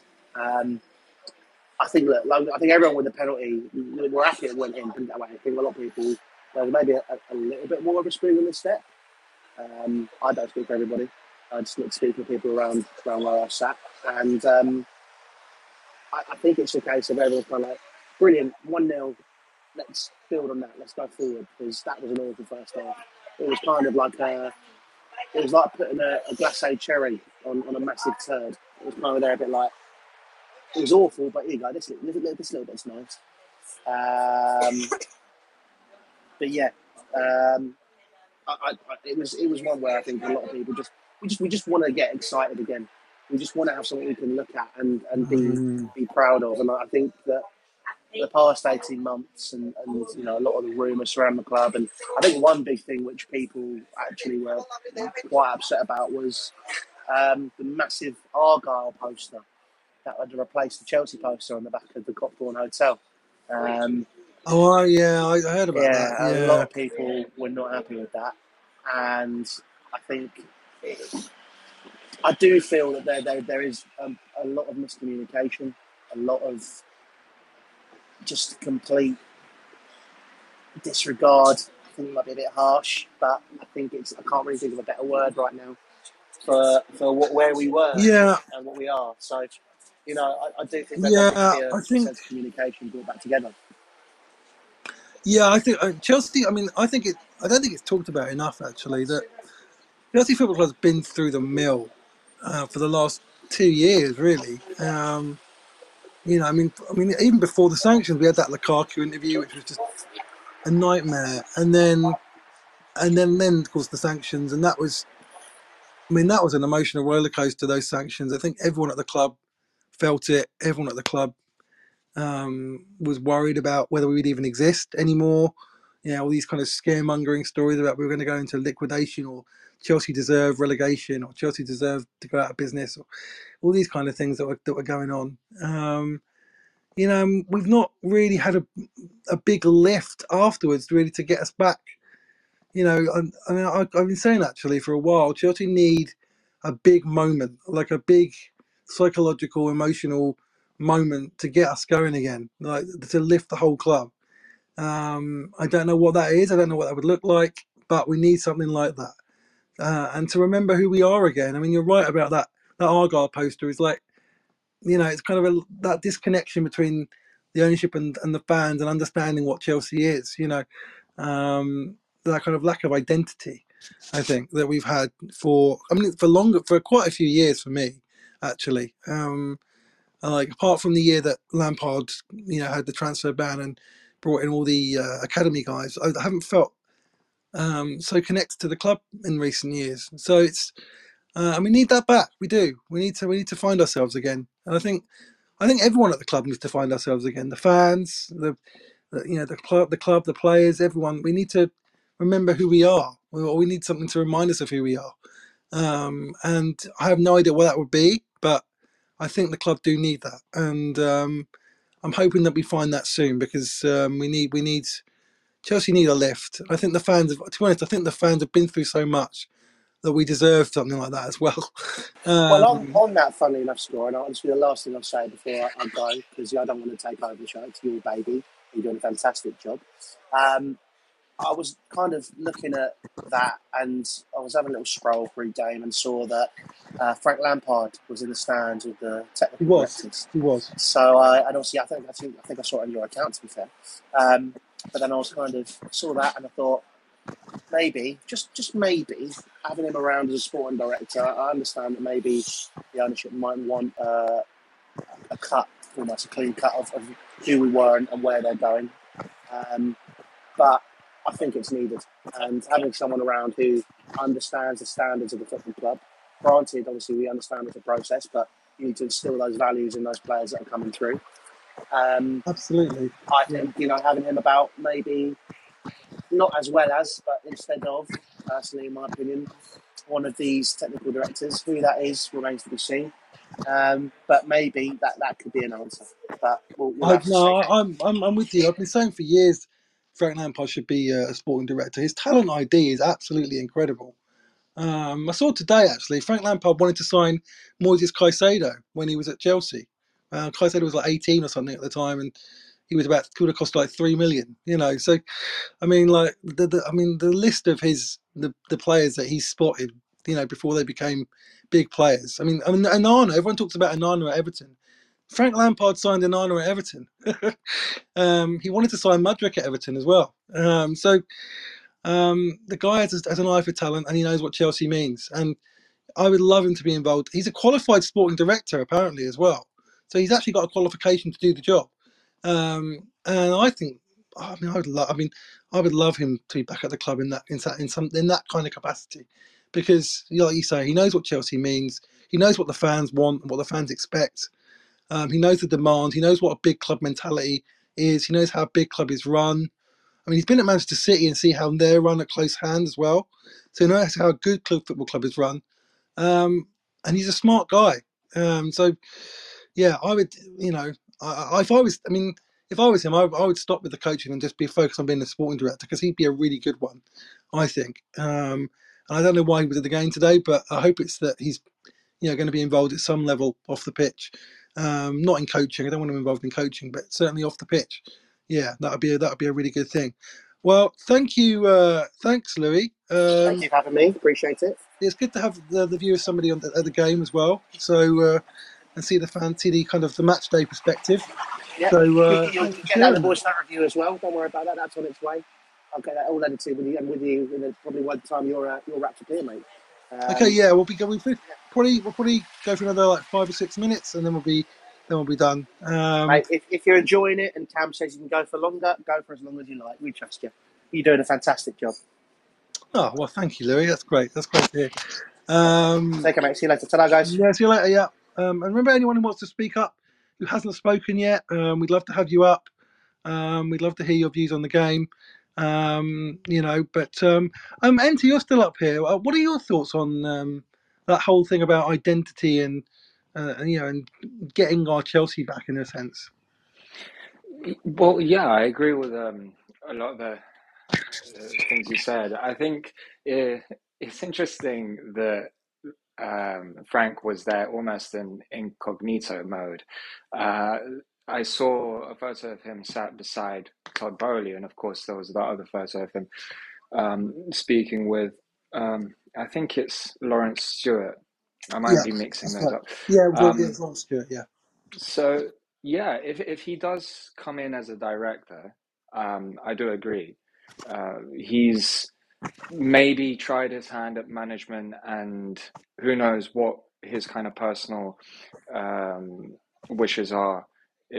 I think everyone with the penalty, we're happy it went in. Put it that way. I think a lot of people, maybe a little bit more of a spring in the step. I don't speak for everybody. I just speak for people around where I sat, and I think it's a case of everyone's kind of like, brilliant, 1-0. Let's build on that. Let's go forward, because that was an awful first half. It was kind of like it was like putting a glacé cherry on a massive turd. It was kind of there a bit like, it was awful, but here you go, this little bit's nice. But yeah, it was one where I think a lot of people we just want to get excited again. We just want to have something we can look at and be proud of. And I think that the past 18 months and a lot of the rumours surrounding the club, and I think one big thing which people actually were quite upset about was the massive Argyle poster that had to replace the Chelsea poster on the back of the Copthorne Hotel. Oh yeah, I heard about that. Yeah, a lot of people were not happy with that, and I think I do feel that there is a lot of miscommunication, a lot of just complete disregard. I think it might be a bit harsh, but I think I can't really think of a better word right now for where we were and what we are. So, I do think that there needs to be a sense of communication brought back together. Yeah, I think Chelsea. I mean, I don't think it's talked about enough actually that Chelsea Football Club's been through the mill for the last 2 years, really. I mean, even before the sanctions, we had that Lukaku interview, which was just a nightmare, and then of course the sanctions, and that was an emotional roller coaster. Those sanctions, I think everyone at the club felt it. Everyone at the club was worried about whether we would even exist anymore. All these kind of scaremongering stories about we were going to go into liquidation, or Chelsea deserve relegation, or Chelsea deserve to go out of business, or all these kind of things that were going on. We've not really had a big lift afterwards, really, to get us back. I've been saying actually for a while, Chelsea need a big moment, like a big psychological, emotional moment to get us going again, like to lift the whole club. I don't know what that is. I don't know what that would look like, but we need something like that. And to remember who we are again. I mean, you're right about that. That Argyle poster is like, it's kind of that disconnection between the ownership and the fans, and understanding what Chelsea is. That kind of lack of identity, I think, that we've had for quite a few years for me, actually. Like apart from the year that Lampard, had the transfer ban and brought in all the academy guys, I haven't felt so connected to the club in recent years. So it's and we need that back. We do. We need to find ourselves again. And I think everyone at the club needs to find ourselves again. The fans, the club, the players, everyone. We need to remember who we are. We need something to remind us of who we are. And I have no idea what that would be, but I think the club do need that, and I'm hoping that we find that soon, because we need Chelsea need a lift. I think the fans, to be honest, I think the fans have been through so much that we deserve something like that as well. Well, Um, on that, funnily enough, score, and honestly, the last thing I'll say before I go, because I don't want to take over the show, it's your baby. You're doing a fantastic job. Um, I was kind of looking at that, and I was having a little scroll through game and saw that Frank Lampard was in the stands with the he technical was, directors. he was. So, and obviously, I think I saw it on your account, to be fair. But then I was kind of saw that, and I thought maybe, just maybe, having him around as a sporting director. I understand that maybe the ownership might want a cut, almost a clean cut of who we were and where they're going. But I think it's needed. And having someone around who understands the standards of the football club, granted, obviously, we understand it's a process, but you need to instill those values in those players that are coming through. Absolutely. I Yeah. think, having him about maybe not as well as, but instead of, personally, in my opinion, one of these technical directors. Who that is remains to be seen. But maybe that could be an answer. But we'll have to see. I'm with you. I've been saying for years Frank Lampard should be a sporting director. His talent ID is absolutely incredible. I saw today actually Frank Lampard wanted to sign Moises Caicedo when he was at Chelsea. Caicedo was like 18 or something at the time, and he was could have cost like 3 million. So I mean, like the list of the players that he spotted, before they became big players. I mean, Onana. Everyone talks about Onana at Everton. Frank Lampard signed Onana at Everton. He wanted to sign Mudryk at Everton as well. The guy has an eye for talent, and he knows what Chelsea means. And I would love him to be involved. He's a qualified sporting director, apparently, as well. So he's actually got a qualification to do the job. And I think, I would love him to be back at the club in that kind of capacity, because, like you say, he knows what Chelsea means. He knows what the fans want and what the fans expect. He knows the demand. He knows what a big club mentality is. He knows how a big club is run. I mean, he's been at Manchester City and see how they're run at close hand as well. So he knows how a good football club is run. And he's a smart guy. So yeah, I would, if I was him, I would stop with the coaching and just be focused on being a sporting director, because he'd be a really good one, I think. And I don't know why he was at the game today, but I hope it's that he's going to be involved at some level off the pitch, not in coaching. I don't want him involved in coaching, but certainly off the pitch. Yeah, that would be a really good thing. Well, thank you, thanks, Louis. Thank you for having me. Appreciate it. It's good to have the view of somebody at the game as well. So and see the kind of the match day perspective. Yeah, So you'll thanks for get that in the sharing voice that. note review as well. Don't worry about that. That's on its way. I'll get that all edited with you in probably one time you're wrapped up here, mate. Okay, yeah, we'll probably go for another like 5 or 6 minutes, and then we'll be done. Mate, if you're enjoying it and Cam says you can go for longer, go for as long as you like. We trust you. You're doing a fantastic job. Oh well, thank you, Louis. That's great. That's great to hear. Take care, mate. See you later. Ta-ra, guys. Yeah, see you later. Yeah. And remember, anyone who wants to speak up who hasn't spoken yet, we'd love to have you up. We'd love to hear your views on the game. Enter, you're still up here. What are your thoughts on that whole thing about identity and getting our Chelsea back in a sense? Well, yeah, I agree with a lot of the things you said. I think it's interesting that Frank was there almost in incognito mode. I saw a photo of him sat beside Todd Bowley, and of course there was that other photo of him speaking with, I think it's Lawrence Stewart. I might Yeah, be mixing that's those right. up. Yeah, it's on Stuart. Yeah. So yeah, if he does come in as a director, I do agree. He's maybe tried his hand at management, and who knows what his kind of personal wishes are.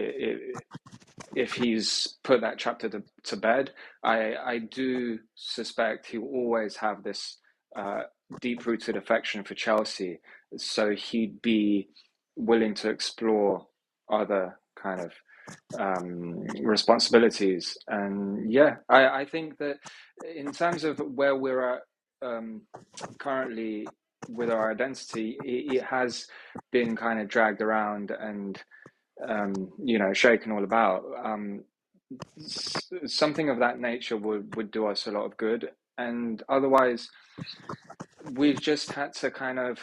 If he's put that chapter to bed, I do suspect he will always have this deep-rooted affection for Chelsea, so he'd be willing to explore other kind of responsibilities. And yeah, I think that in terms of where we're at currently with our identity, it has been kind of dragged around and shaken all about. Something of that nature would do us a lot of good, and otherwise we've just had to kind of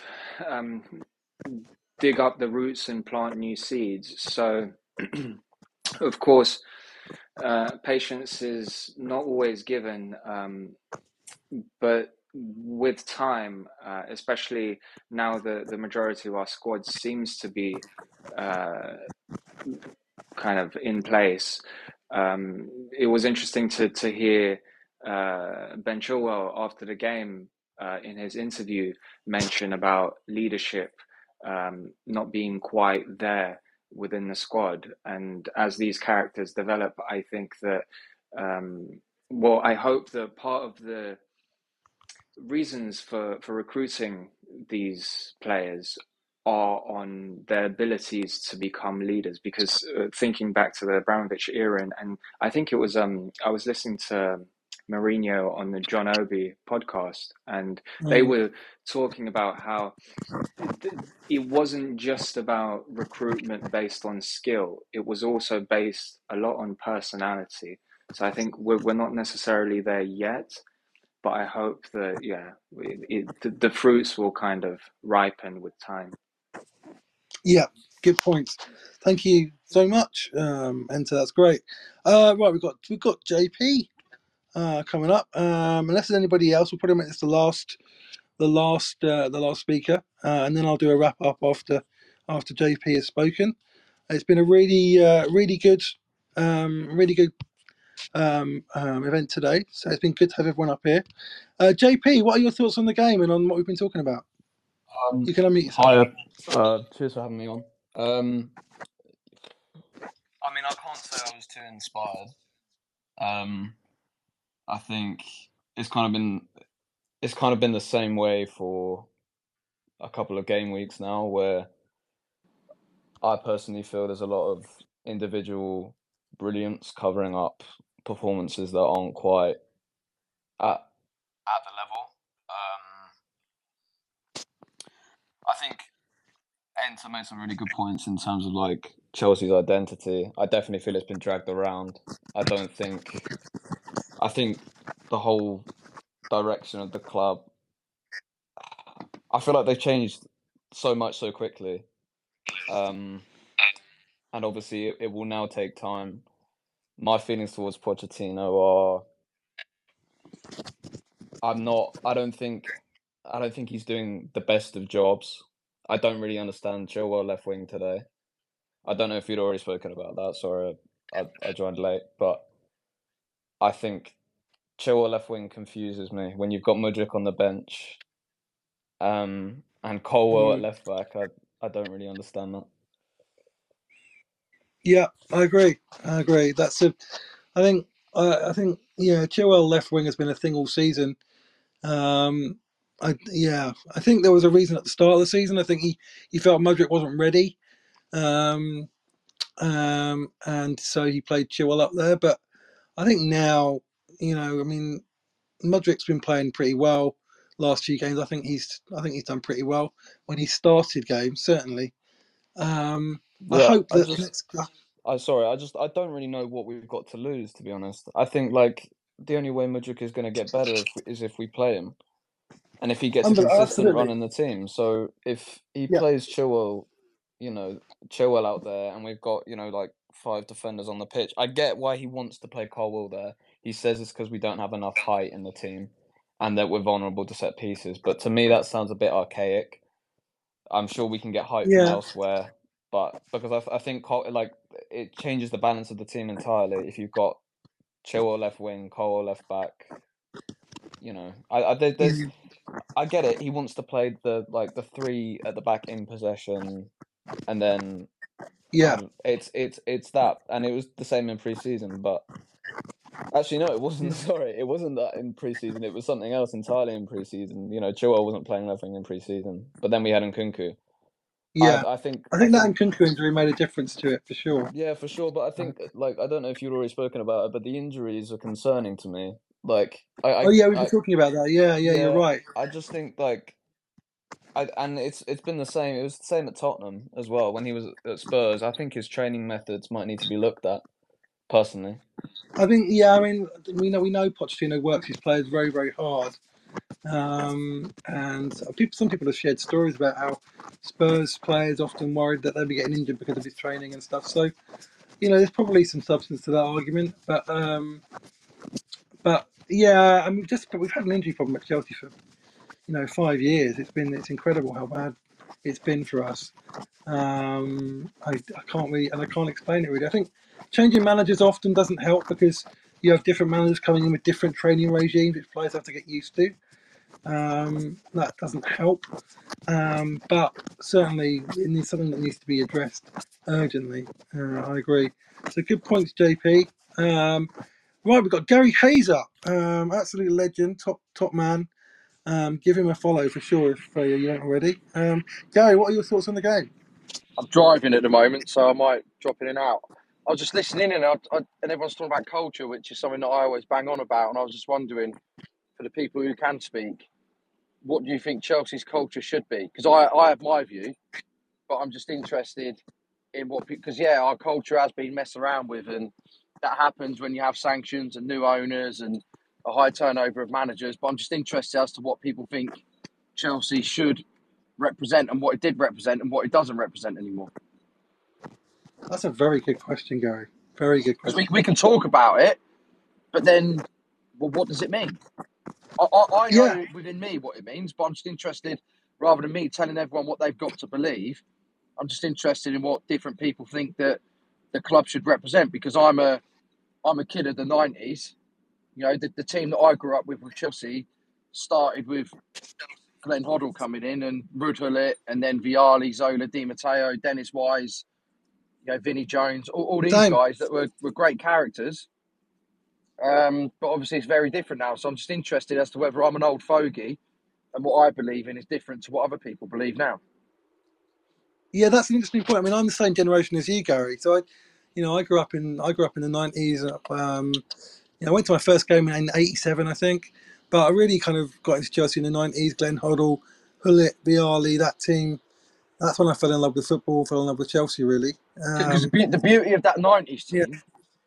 dig up the roots and plant new seeds. So, of course, patience is not always given, but with time, especially now the majority of our squad seems to be kind of in place. It was interesting to hear Ben Chilwell after the game in his interview mention about leadership not being quite there within the squad. And as these characters develop, I think that, well, I hope that part of the reasons for recruiting these players are on their abilities to become leaders. Because thinking back to the Abramovich era, and I think it was I was listening to Mourinho on the John Obi podcast, and they were talking about how it wasn't just about recruitment based on skill; it was also based a lot on personality. So I think we're not necessarily there yet, but I hope that the fruits will kind of ripen with time. Yeah, good points. Thank you so much, Enter. That's great. Right, we've got JP coming up. Unless there's anybody else, we'll probably make this the last speaker, and then I'll do a wrap up after JP has spoken. It's been a really good event today. So it's been good to have everyone up here. JP, what are your thoughts on the game and on what we've been talking about? You can unmute yourself. Hi, cheers for having me on. I mean, I can't say I was too inspired. I think it's kind of been the same way for a couple of game weeks now, where I personally feel there's a lot of individual brilliance covering up performances that aren't quite at the level. I think Enter made some really good points in terms of like Chelsea's identity. I definitely feel it's been dragged around. I think the whole direction of the club, I feel like they've changed so much so quickly. And obviously it will now take time. My feelings towards Pochettino are, I don't think he's doing the best of jobs. I don't really understand Chilwell left wing today. I don't know if you'd already spoken about that. Sorry, I joined late, but I think Chilwell left wing confuses me when you've got Mudryk on the bench, and Colwell at left back. I don't really understand that. Yeah, I agree. I think Chilwell left wing has been a thing all season. I think there was a reason at the start of the season. I think he felt Mudryk wasn't ready, and so he played Chilwell up there. But I think now, Mudryk's been playing pretty well last few games. I think he's done pretty well when he started games, certainly. I hope that I don't really know what we've got to lose, to be honest. I think like the only way Mudryk is going to get better is if we play him, and if he gets a consistent run in the team. So if he plays Chilwell, Chilwell out there, and we've got like 5 defenders on the pitch, I get why he wants to play Colwell there. He says it's because we don't have enough height in the team, and that we're vulnerable to set pieces. But to me, that sounds a bit archaic. I'm sure we can get height from elsewhere, but because I think it changes the balance of the team entirely if you've got Chilwell left wing, Colwell left back. I get it. He wants to play the 3 at the back in possession, and then it's that, and it was the same in pre-season. But actually, no, it wasn't. Sorry, it wasn't that in pre-season. It was something else entirely in pre-season. Chilwell wasn't playing left wing in pre-season, but then we had Nkunku. Yeah, I think that Nkunku injury made a difference to it for sure. Yeah, for sure. But I think I don't know if you've already spoken about it, but the injuries are concerning to me. We've been talking about that. Yeah, you're right. I just think and it's been the same. It was the same at Tottenham as well when he was at Spurs. I think his training methods might need to be looked at. Personally, I think we know Pochettino works his players very, very hard, And some people have shared stories about how Spurs players often worried that they'd be getting injured because of his training and stuff. So, there's probably some substance to that argument. But yeah, I mean, we've had an injury problem at Chelsea for 5 years. It's incredible how bad it's been for us. I can't really, and I can't explain it really. I think changing managers often doesn't help because you have different managers coming in with different training regimes, which players have to get used to. That doesn't help, but certainly it needs something that needs to be addressed urgently. I agree. So good points, JP. Right, we've got Gary Hayes up, absolute legend, top man. Give him a follow for sure if you don't already. Gary, what are your thoughts on the game? I'm driving at the moment, so I might drop in and out. I was just listening and everyone's talking about culture, which is something that I always bang on about. And I was just wondering, for the people who can speak, what do you think Chelsea's culture should be? Because I have my view, but I'm just interested in because our culture has been messed around with, and that happens when you have sanctions and new owners and a high turnover of managers. But I'm just interested as to what people think Chelsea should represent and what it did represent and what it doesn't represent anymore. That's a very good question, Gary. Very good question. Because we can talk about it, but then, well, what does it mean? I know within me what it means, but I'm just interested, rather than me telling everyone what they've got to believe, I'm just interested in what different people think that the club should represent. Because I'm a kid of the 90s. The team that I grew up with Chelsea started with Glenn Hoddle coming in and Ruud Gullit, and then Vialli, Zola, Di Matteo, Dennis Wise, Vinnie Jones, all these guys that were great characters. But obviously it's very different now. So I'm just interested as to whether I'm an old fogey and what I believe in is different to what other people believe now. Yeah, that's an interesting point. I mean, I'm the same generation as you, Gary. So I grew up in the 90s. I went to my first game in '87, I think. But I really kind of got into Chelsea in the 90s. Glenn Hoddle, Gullit, Vialli, that team. That's when I fell in love with football, fell in love with Chelsea, really. Because the beauty of that 90s team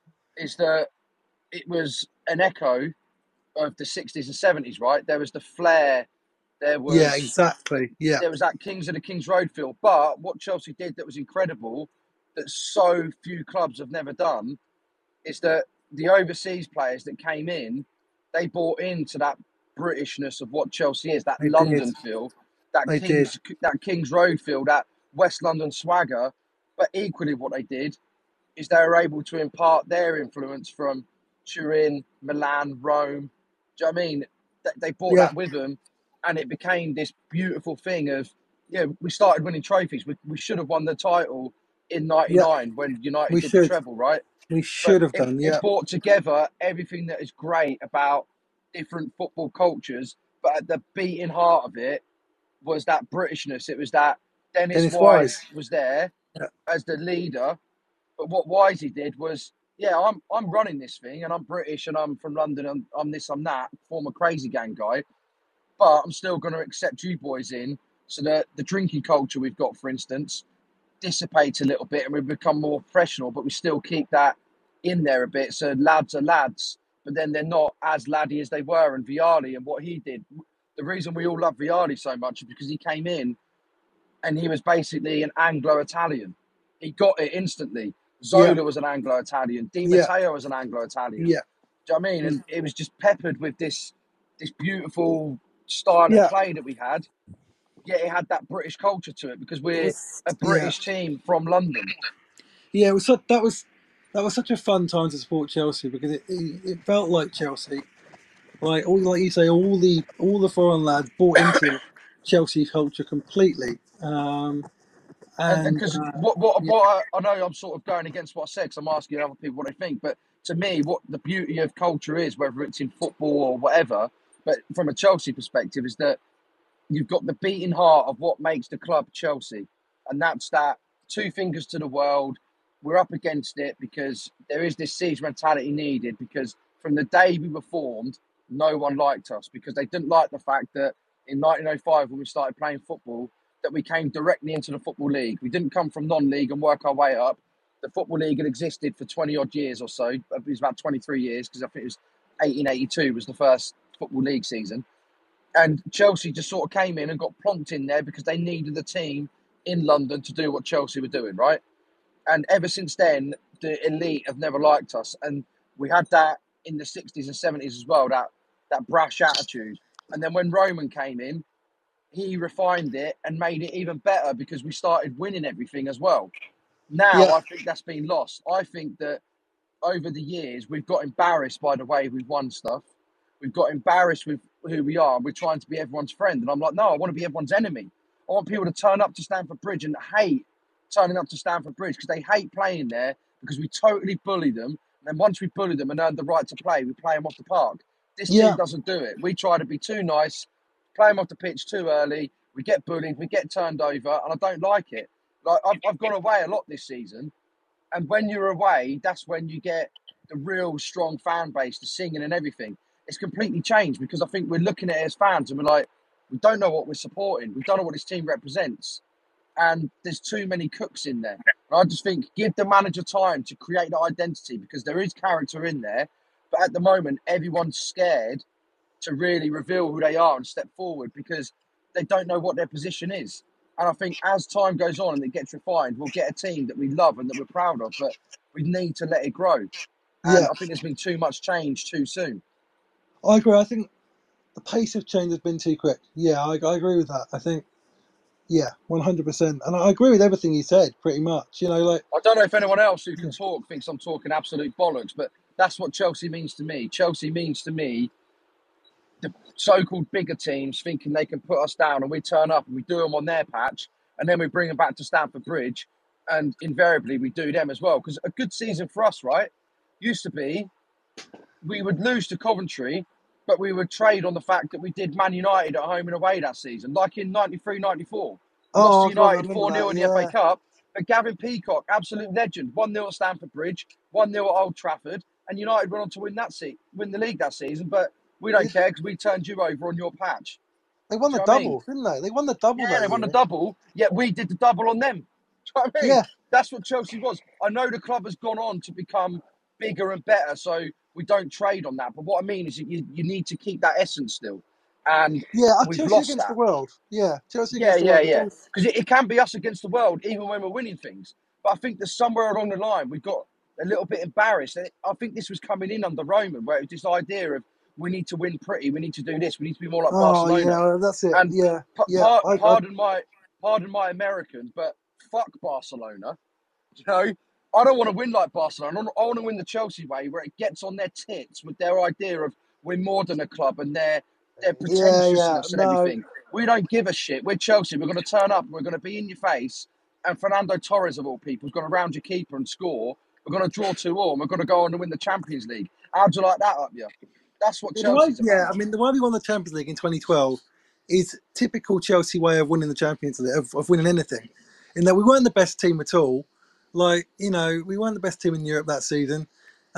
is that it was an echo of the 60s and 70s, right? There was the flair. There was exactly. Yeah, there was that Kings of the Kings Road feel. But what Chelsea did that was incredible, that so few clubs have never done, is that the overseas players that came in, they bought into that Britishness of what Chelsea is, that London feel, that Kings Road feel, that West London swagger. But equally what they did is they were able to impart their influence from Turin, Milan, Rome. Do you know what I mean? They brought that with them, and it became this beautiful thing of, we started winning trophies. We should have won the title in '99 when United did the treble, right? We should have done, It brought together everything that is great about different football cultures, but at the beating heart of it was that Britishness. It was that Dennis Wise was there as the leader. But what Wisey did was, I'm running this thing, and I'm British, and I'm from London, and I'm this, I'm that, former Crazy Gang guy, but I'm still going to accept you boys in, so that the drinking culture we've got, for instance, dissipates a little bit, and we become more professional, but we still keep that in there a bit. So lads are lads, but then they're not as laddie as they were. And Vialli and what he did, the reason we all love Vialli so much is because he came in and he was basically an Anglo-Italian. He got it instantly. Zola was an Anglo-Italian. Di Matteo was an Anglo-Italian. Yeah. Do you know what I mean? And it was just peppered with this beautiful style of play that we had. Yet it had that British culture to it because we're a British team from London. Yeah, that was such a fun time to support Chelsea because it felt like Chelsea. Right, like you say, all the foreign lads bought into Chelsea culture completely. And because what I know, I'm sort of going against what I said because I'm asking other people what they think. But to me, what the beauty of culture is, whether it's in football or whatever, but from a Chelsea perspective, is that you've got the beating heart of what makes the club Chelsea, and that's that two fingers to the world. We're up against it because there is this siege mentality needed. Because from the day we were formed, no one liked us because they didn't like the fact that in 1905 when we started playing football, that we came directly into the Football League. We didn't come from non-league and work our way up. The Football League had existed for 20 odd years or so. It was about 23 years because I think it was 1882 was the first Football League season. And Chelsea just sort of came in and got plonked in there because they needed the team in London to do what Chelsea were doing, right? And ever since then, the elite have never liked us. And we had that in the 60s and 70s as well, that brash attitude. And then when Roman came in, he refined it and made it even better because we started winning everything as well. Now, Yeah. I think that's been lost. I think that over the years, we've got embarrassed by the way we've won stuff. We've got embarrassed with who we are. We're trying to be everyone's friend. And I'm like, no, I want to be everyone's enemy. I want people to turn up to Stamford Bridge and hate turning up to Stamford Bridge because they hate playing there because we totally bully them. And then once we bully them and earn the right to play, we play them off the park. This Yeah. team doesn't do it. We try to be too nice, play them off the pitch too early. We get bullied, we get turned over, and I don't like it. Like I've gone away a lot this season, and when you're away, that's when you get the real strong fan base, the singing and everything. It's completely changed because I think we're looking at it as fans and we're like, we don't know what we're supporting. We don't know what this team represents. And there's too many cooks in there. And I just think give the manager time to create that identity because there is character in there. But at the moment, everyone's scared to really reveal who they are and step forward because they don't know what their position is. And I think as time goes on and it gets refined, we'll get a team that we love and that we're proud of, but we need to let it grow. And Yeah. I think there's been too much change too soon. I agree. I think the pace of change has been too quick. Yeah, I agree with that. I think, yeah, 100%. And I agree with everything you said, pretty much. You know, like, I don't know if anyone else who yeah, can talk thinks I'm talking absolute bollocks, but that's what Chelsea means to me. Chelsea means to me the so-called bigger teams thinking they can put us down and we turn up and we do them on their patch and then we bring them back to Stamford Bridge and invariably we do them as well. Because a good season for us, right, used to be we would lose to Coventry, but we would trade on the fact that we did Man United at home and away that season, like in 93-94. We lost to oh God, I United remember 4-0 that. in the FA Yeah, Cup, but Gavin Peacock, absolute legend, 1-0 at Stamford Bridge, 1-0 at Old Trafford, and United went on to win the league that season, but we don't care because we turned you over on your patch. they won Do the you know what I mean? double, didn't they? They won the double Yeah, that they won the year. double, yet we did the double on them. Do you know what I mean? Yeah, That's what Chelsea was. I know the club has gone on to become bigger and better, so we don't trade on that. But what I mean is that you need to keep that essence still. And yeah. we've Chelsea lost against the that. world. Yeah, Chelsea Yeah, against the yeah, world. It's yeah. all, Because it can be us against the world, even when we're winning things. But I think that somewhere along the line, we got a little bit embarrassed. I think this was coming in under Roman, where it was this idea of we need to win pretty, we need to do this, we need to be more like oh Barcelona. yeah, that's it. And Yeah, yeah. pardon my American, but fuck Barcelona. You know, I don't want to win like Barcelona. I want to win the Chelsea way, where it gets on their tits with their idea of we're more than a club and their Yeah. pretentiousness and No, everything. We don't give a shit. We're Chelsea. We're going to turn up. We're going to be in your face. And Fernando Torres, of all people, is going to round your keeper and score. We're going to draw 2-2, and we're going to go on to win the Champions League. How'd you like that up here? That's what well, the way, Chelsea's yeah. about. I mean, the way we won the Champions League in 2012 is typical Chelsea way of winning the Champions League, of winning anything. In that we weren't the best team at all. Like, you know, we weren't the best team in Europe that season.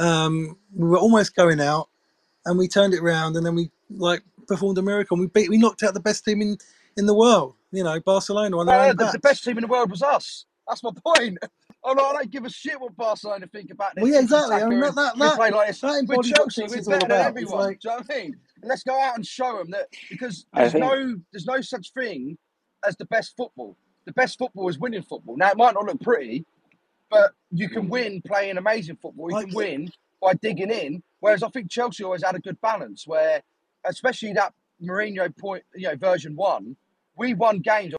We were almost going out, and we turned it around, and then we like performed a miracle. And we knocked out the best team in the world. You know, Barcelona on their own The patch. best team in the world was us. That's my point. I don't give a shit what Barcelona think about their Well, yeah, tiki exactly. I taka mean, and we play like this. that We're embodies what Chelsea. We're Chelsea's all better than about. It's everyone. like, Do you know what I mean? And let's go out and show them that because I there's think no such thing as the best football. The best football is winning football. Now it might not look pretty, but you can win playing amazing football. You like can win by digging in. Whereas I think Chelsea always had a good balance where, especially that Mourinho point, version 1, we won games.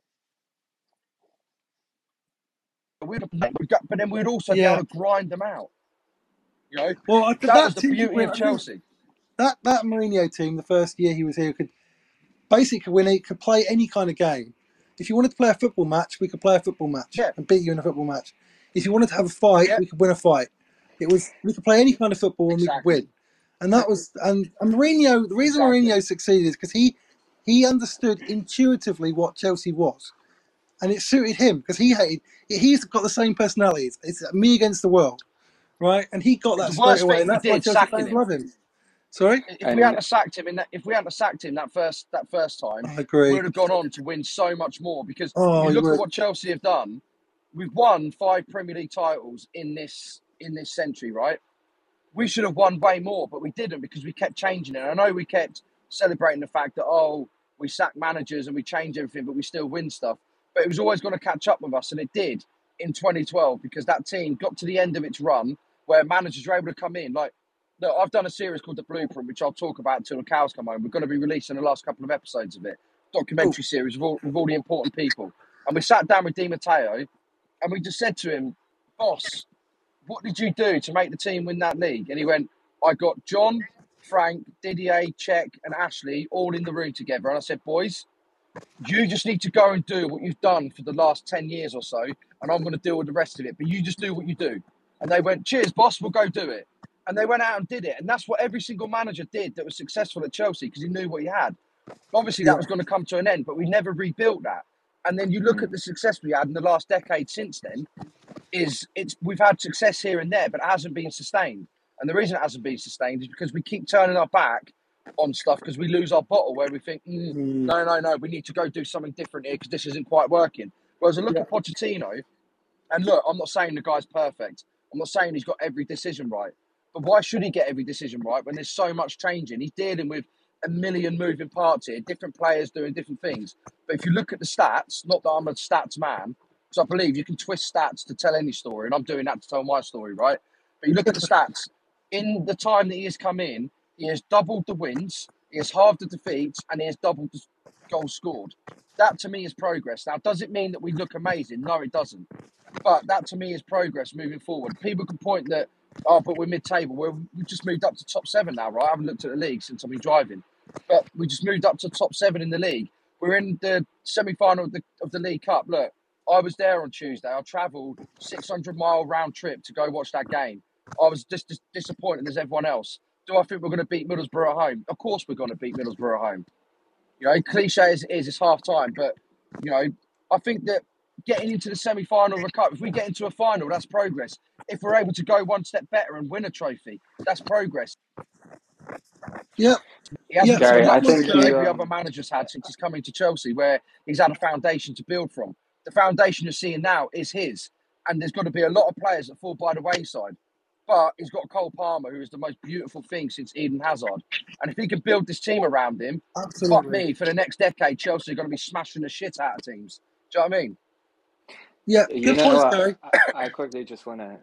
But then we'd also be able yeah. to grind them out. You know, Well, that was that the team could beauty win. of I think Chelsea. that Mourinho team, the first year he was here, could basically win. It could play any kind of game. If you wanted to play a football match, we could play a football match Yeah, and beat you in a football match. If you wanted to have a fight, yeah, we could win a fight. We could play any kind of football and we could exactly, win. And that was and Mourinho. The reason exactly. Mourinho succeeded is because he understood intuitively what Chelsea was, and it suited him because he's got the same personality. It's me against the world, right? And he got It's that the straight worst away, thing and we that's why did, Chelsea sacking fans him. love him. Sorry, If we hadn't and have sacked him that first time, I agree. we'd have gone on to win so much more. Because if Oh, you you look at would. what Chelsea have done, we've won 5 Premier League titles in this century, right? We should have won way more, but we didn't because we kept changing it. And I know we kept celebrating the fact that we sack managers and we change everything, but we still win stuff. But it was always going to catch up with us, and it did in 2012 because that team got to the end of its run where managers were able to come in. Like, look, I've done a series called The Blueprint, which I'll talk about until the cows come home. We're going to be releasing the last couple of episodes of it, documentary series with all the important people. And we sat down with Di Matteo, and we just said to him, boss, what did you do to make the team win that league? And he went, I got John, Frank, Didier, Czech, and Ashley all in the room together. And I said, boys, you just need to go and do what you've done for the last 10 years or so, and I'm going to deal with the rest of it. But you just do what you do. And they went, cheers, boss, we'll go do it. And they went out and did it. And that's what every single manager did that was successful at Chelsea, because he knew what he had. Obviously, that was going to come to an end, but we never rebuilt that. And then you look at the success we had in the last decade since then, we've had success here and there, but it hasn't been sustained. And the reason it hasn't been sustained is because we keep turning our back on stuff because we lose our bottle, where we think, no, we need to go do something different here because this isn't quite working. Whereas I look at Pochettino, and look, I'm not saying the guy's perfect. I'm not saying he's got every decision right. But why should he get every decision right when there's so much changing? He's dealing with a million moving parts here, different players doing different things. But if you look at the stats, not that I'm a stats man, because I believe you can twist stats to tell any story, and I'm doing that to tell my story, right? But you look at the stats, in the time that he has come in, he has doubled the wins, he has halved the defeats, and he has doubled the goals scored. That to me is progress. Now, does it mean that we look amazing? No, it doesn't. But that to me is progress moving forward. People can point that, but we're mid-table. We've just moved up to top 7 now, right? I haven't looked at the league since I've been driving. But we just moved up to top 7 in the league. We're in the semi-final of the League Cup. Look, I was there on Tuesday. I travelled 600-mile round trip to go watch that game. I was just as disappointed as everyone else. Do I think we're going to beat Middlesbrough at home? Of course we're going to beat Middlesbrough at home. You know, cliche as it is, it's half-time. But, you know, I think that getting into the semi-final of a cup, if we get into a final, that's progress. If we're able to go one step better and win a trophy, that's progress. Yeah. He hasn't Gary, I got think that every other manager's had since he's come into Chelsea, where he's had a foundation to build from. The foundation you're seeing now is his, and there's got to be a lot of players that fall by the wayside. But he's got Cole Palmer, who is the most beautiful thing since Eden Hazard. And if he can build this team around him, fuck me, for the next decade, Chelsea are going to be smashing the shit out of teams. Do you know what I mean? Yeah, you good know points, what? Gary. I quickly just want to.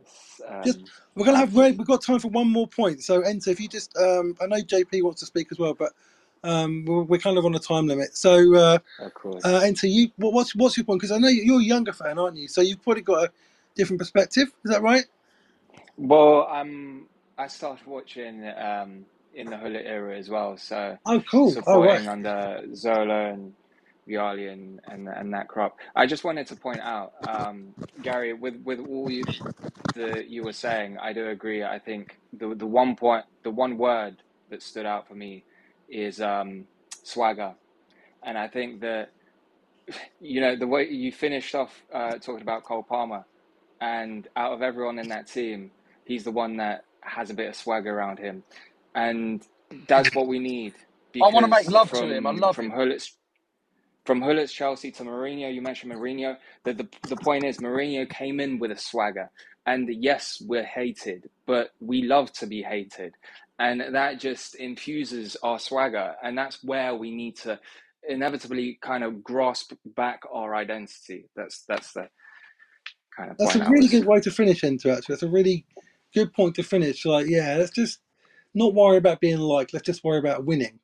We've got time for one more point. So, Enter, if you just, I know JP wants to speak as well, but we're kind of on a time limit. So, of course. Enter, what's your point? Because I know you're a younger fan, aren't you? So you've probably got a different perspective. Is that right? Well, I started watching in the Hullet era as well, so cool. supporting under Zola and Vialli and that crop. I just wanted to point out, Gary, with all you were saying, I do agree. I think the one word that stood out for me is swagger, and I think that, you know, the way you finished off talking about Cole Palmer, and out of everyone in that team, he's the one that has a bit of swagger around him, and that's what we need. I want to make love to him. I love him. From Hullet's Chelsea to Mourinho, you mentioned Mourinho. The point is, Mourinho came in with a swagger, and yes, we're hated, but we love to be hated, and that just infuses our swagger, and that's where we need to inevitably kind of grasp back our identity. That's the kind of point. That's a really good way to finish, Enter. Actually, that's a really good point to finish. Like, yeah, let's just not worry about being liked. Let's just worry about winning.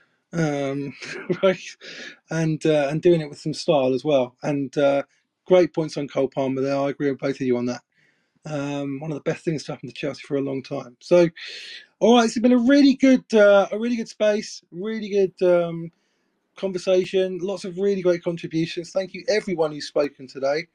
Right, and doing it with some style as well. And great points on Cole Palmer there. I agree with both of you on that. One of the best things to happen to Chelsea for a long time. So, all right, it's been a really good space, really good conversation. Lots of really great contributions. Thank you everyone who's spoken today.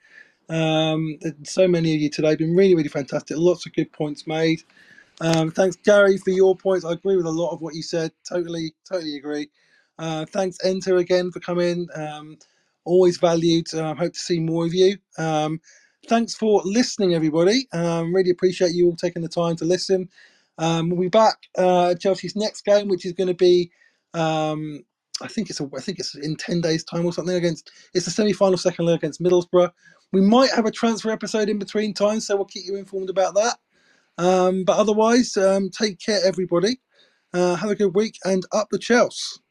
So many of you today, been really, really fantastic. Lots of good points made. Thanks, Gary, for your points. I agree with a lot of what you said. Totally agree. Thanks, Enter, again for coming. Always valued. Hope to see more of you. Thanks for listening, everybody. Really appreciate you all taking the time to listen. We'll be back Chelsea's next game, which is going to be, I think it's in 10 days' time or something. It's the semi-final second leg against Middlesbrough. We might have a transfer episode in between times, so we'll keep you informed about that. But otherwise, take care, everybody. Have a good week, and up the Chelsea.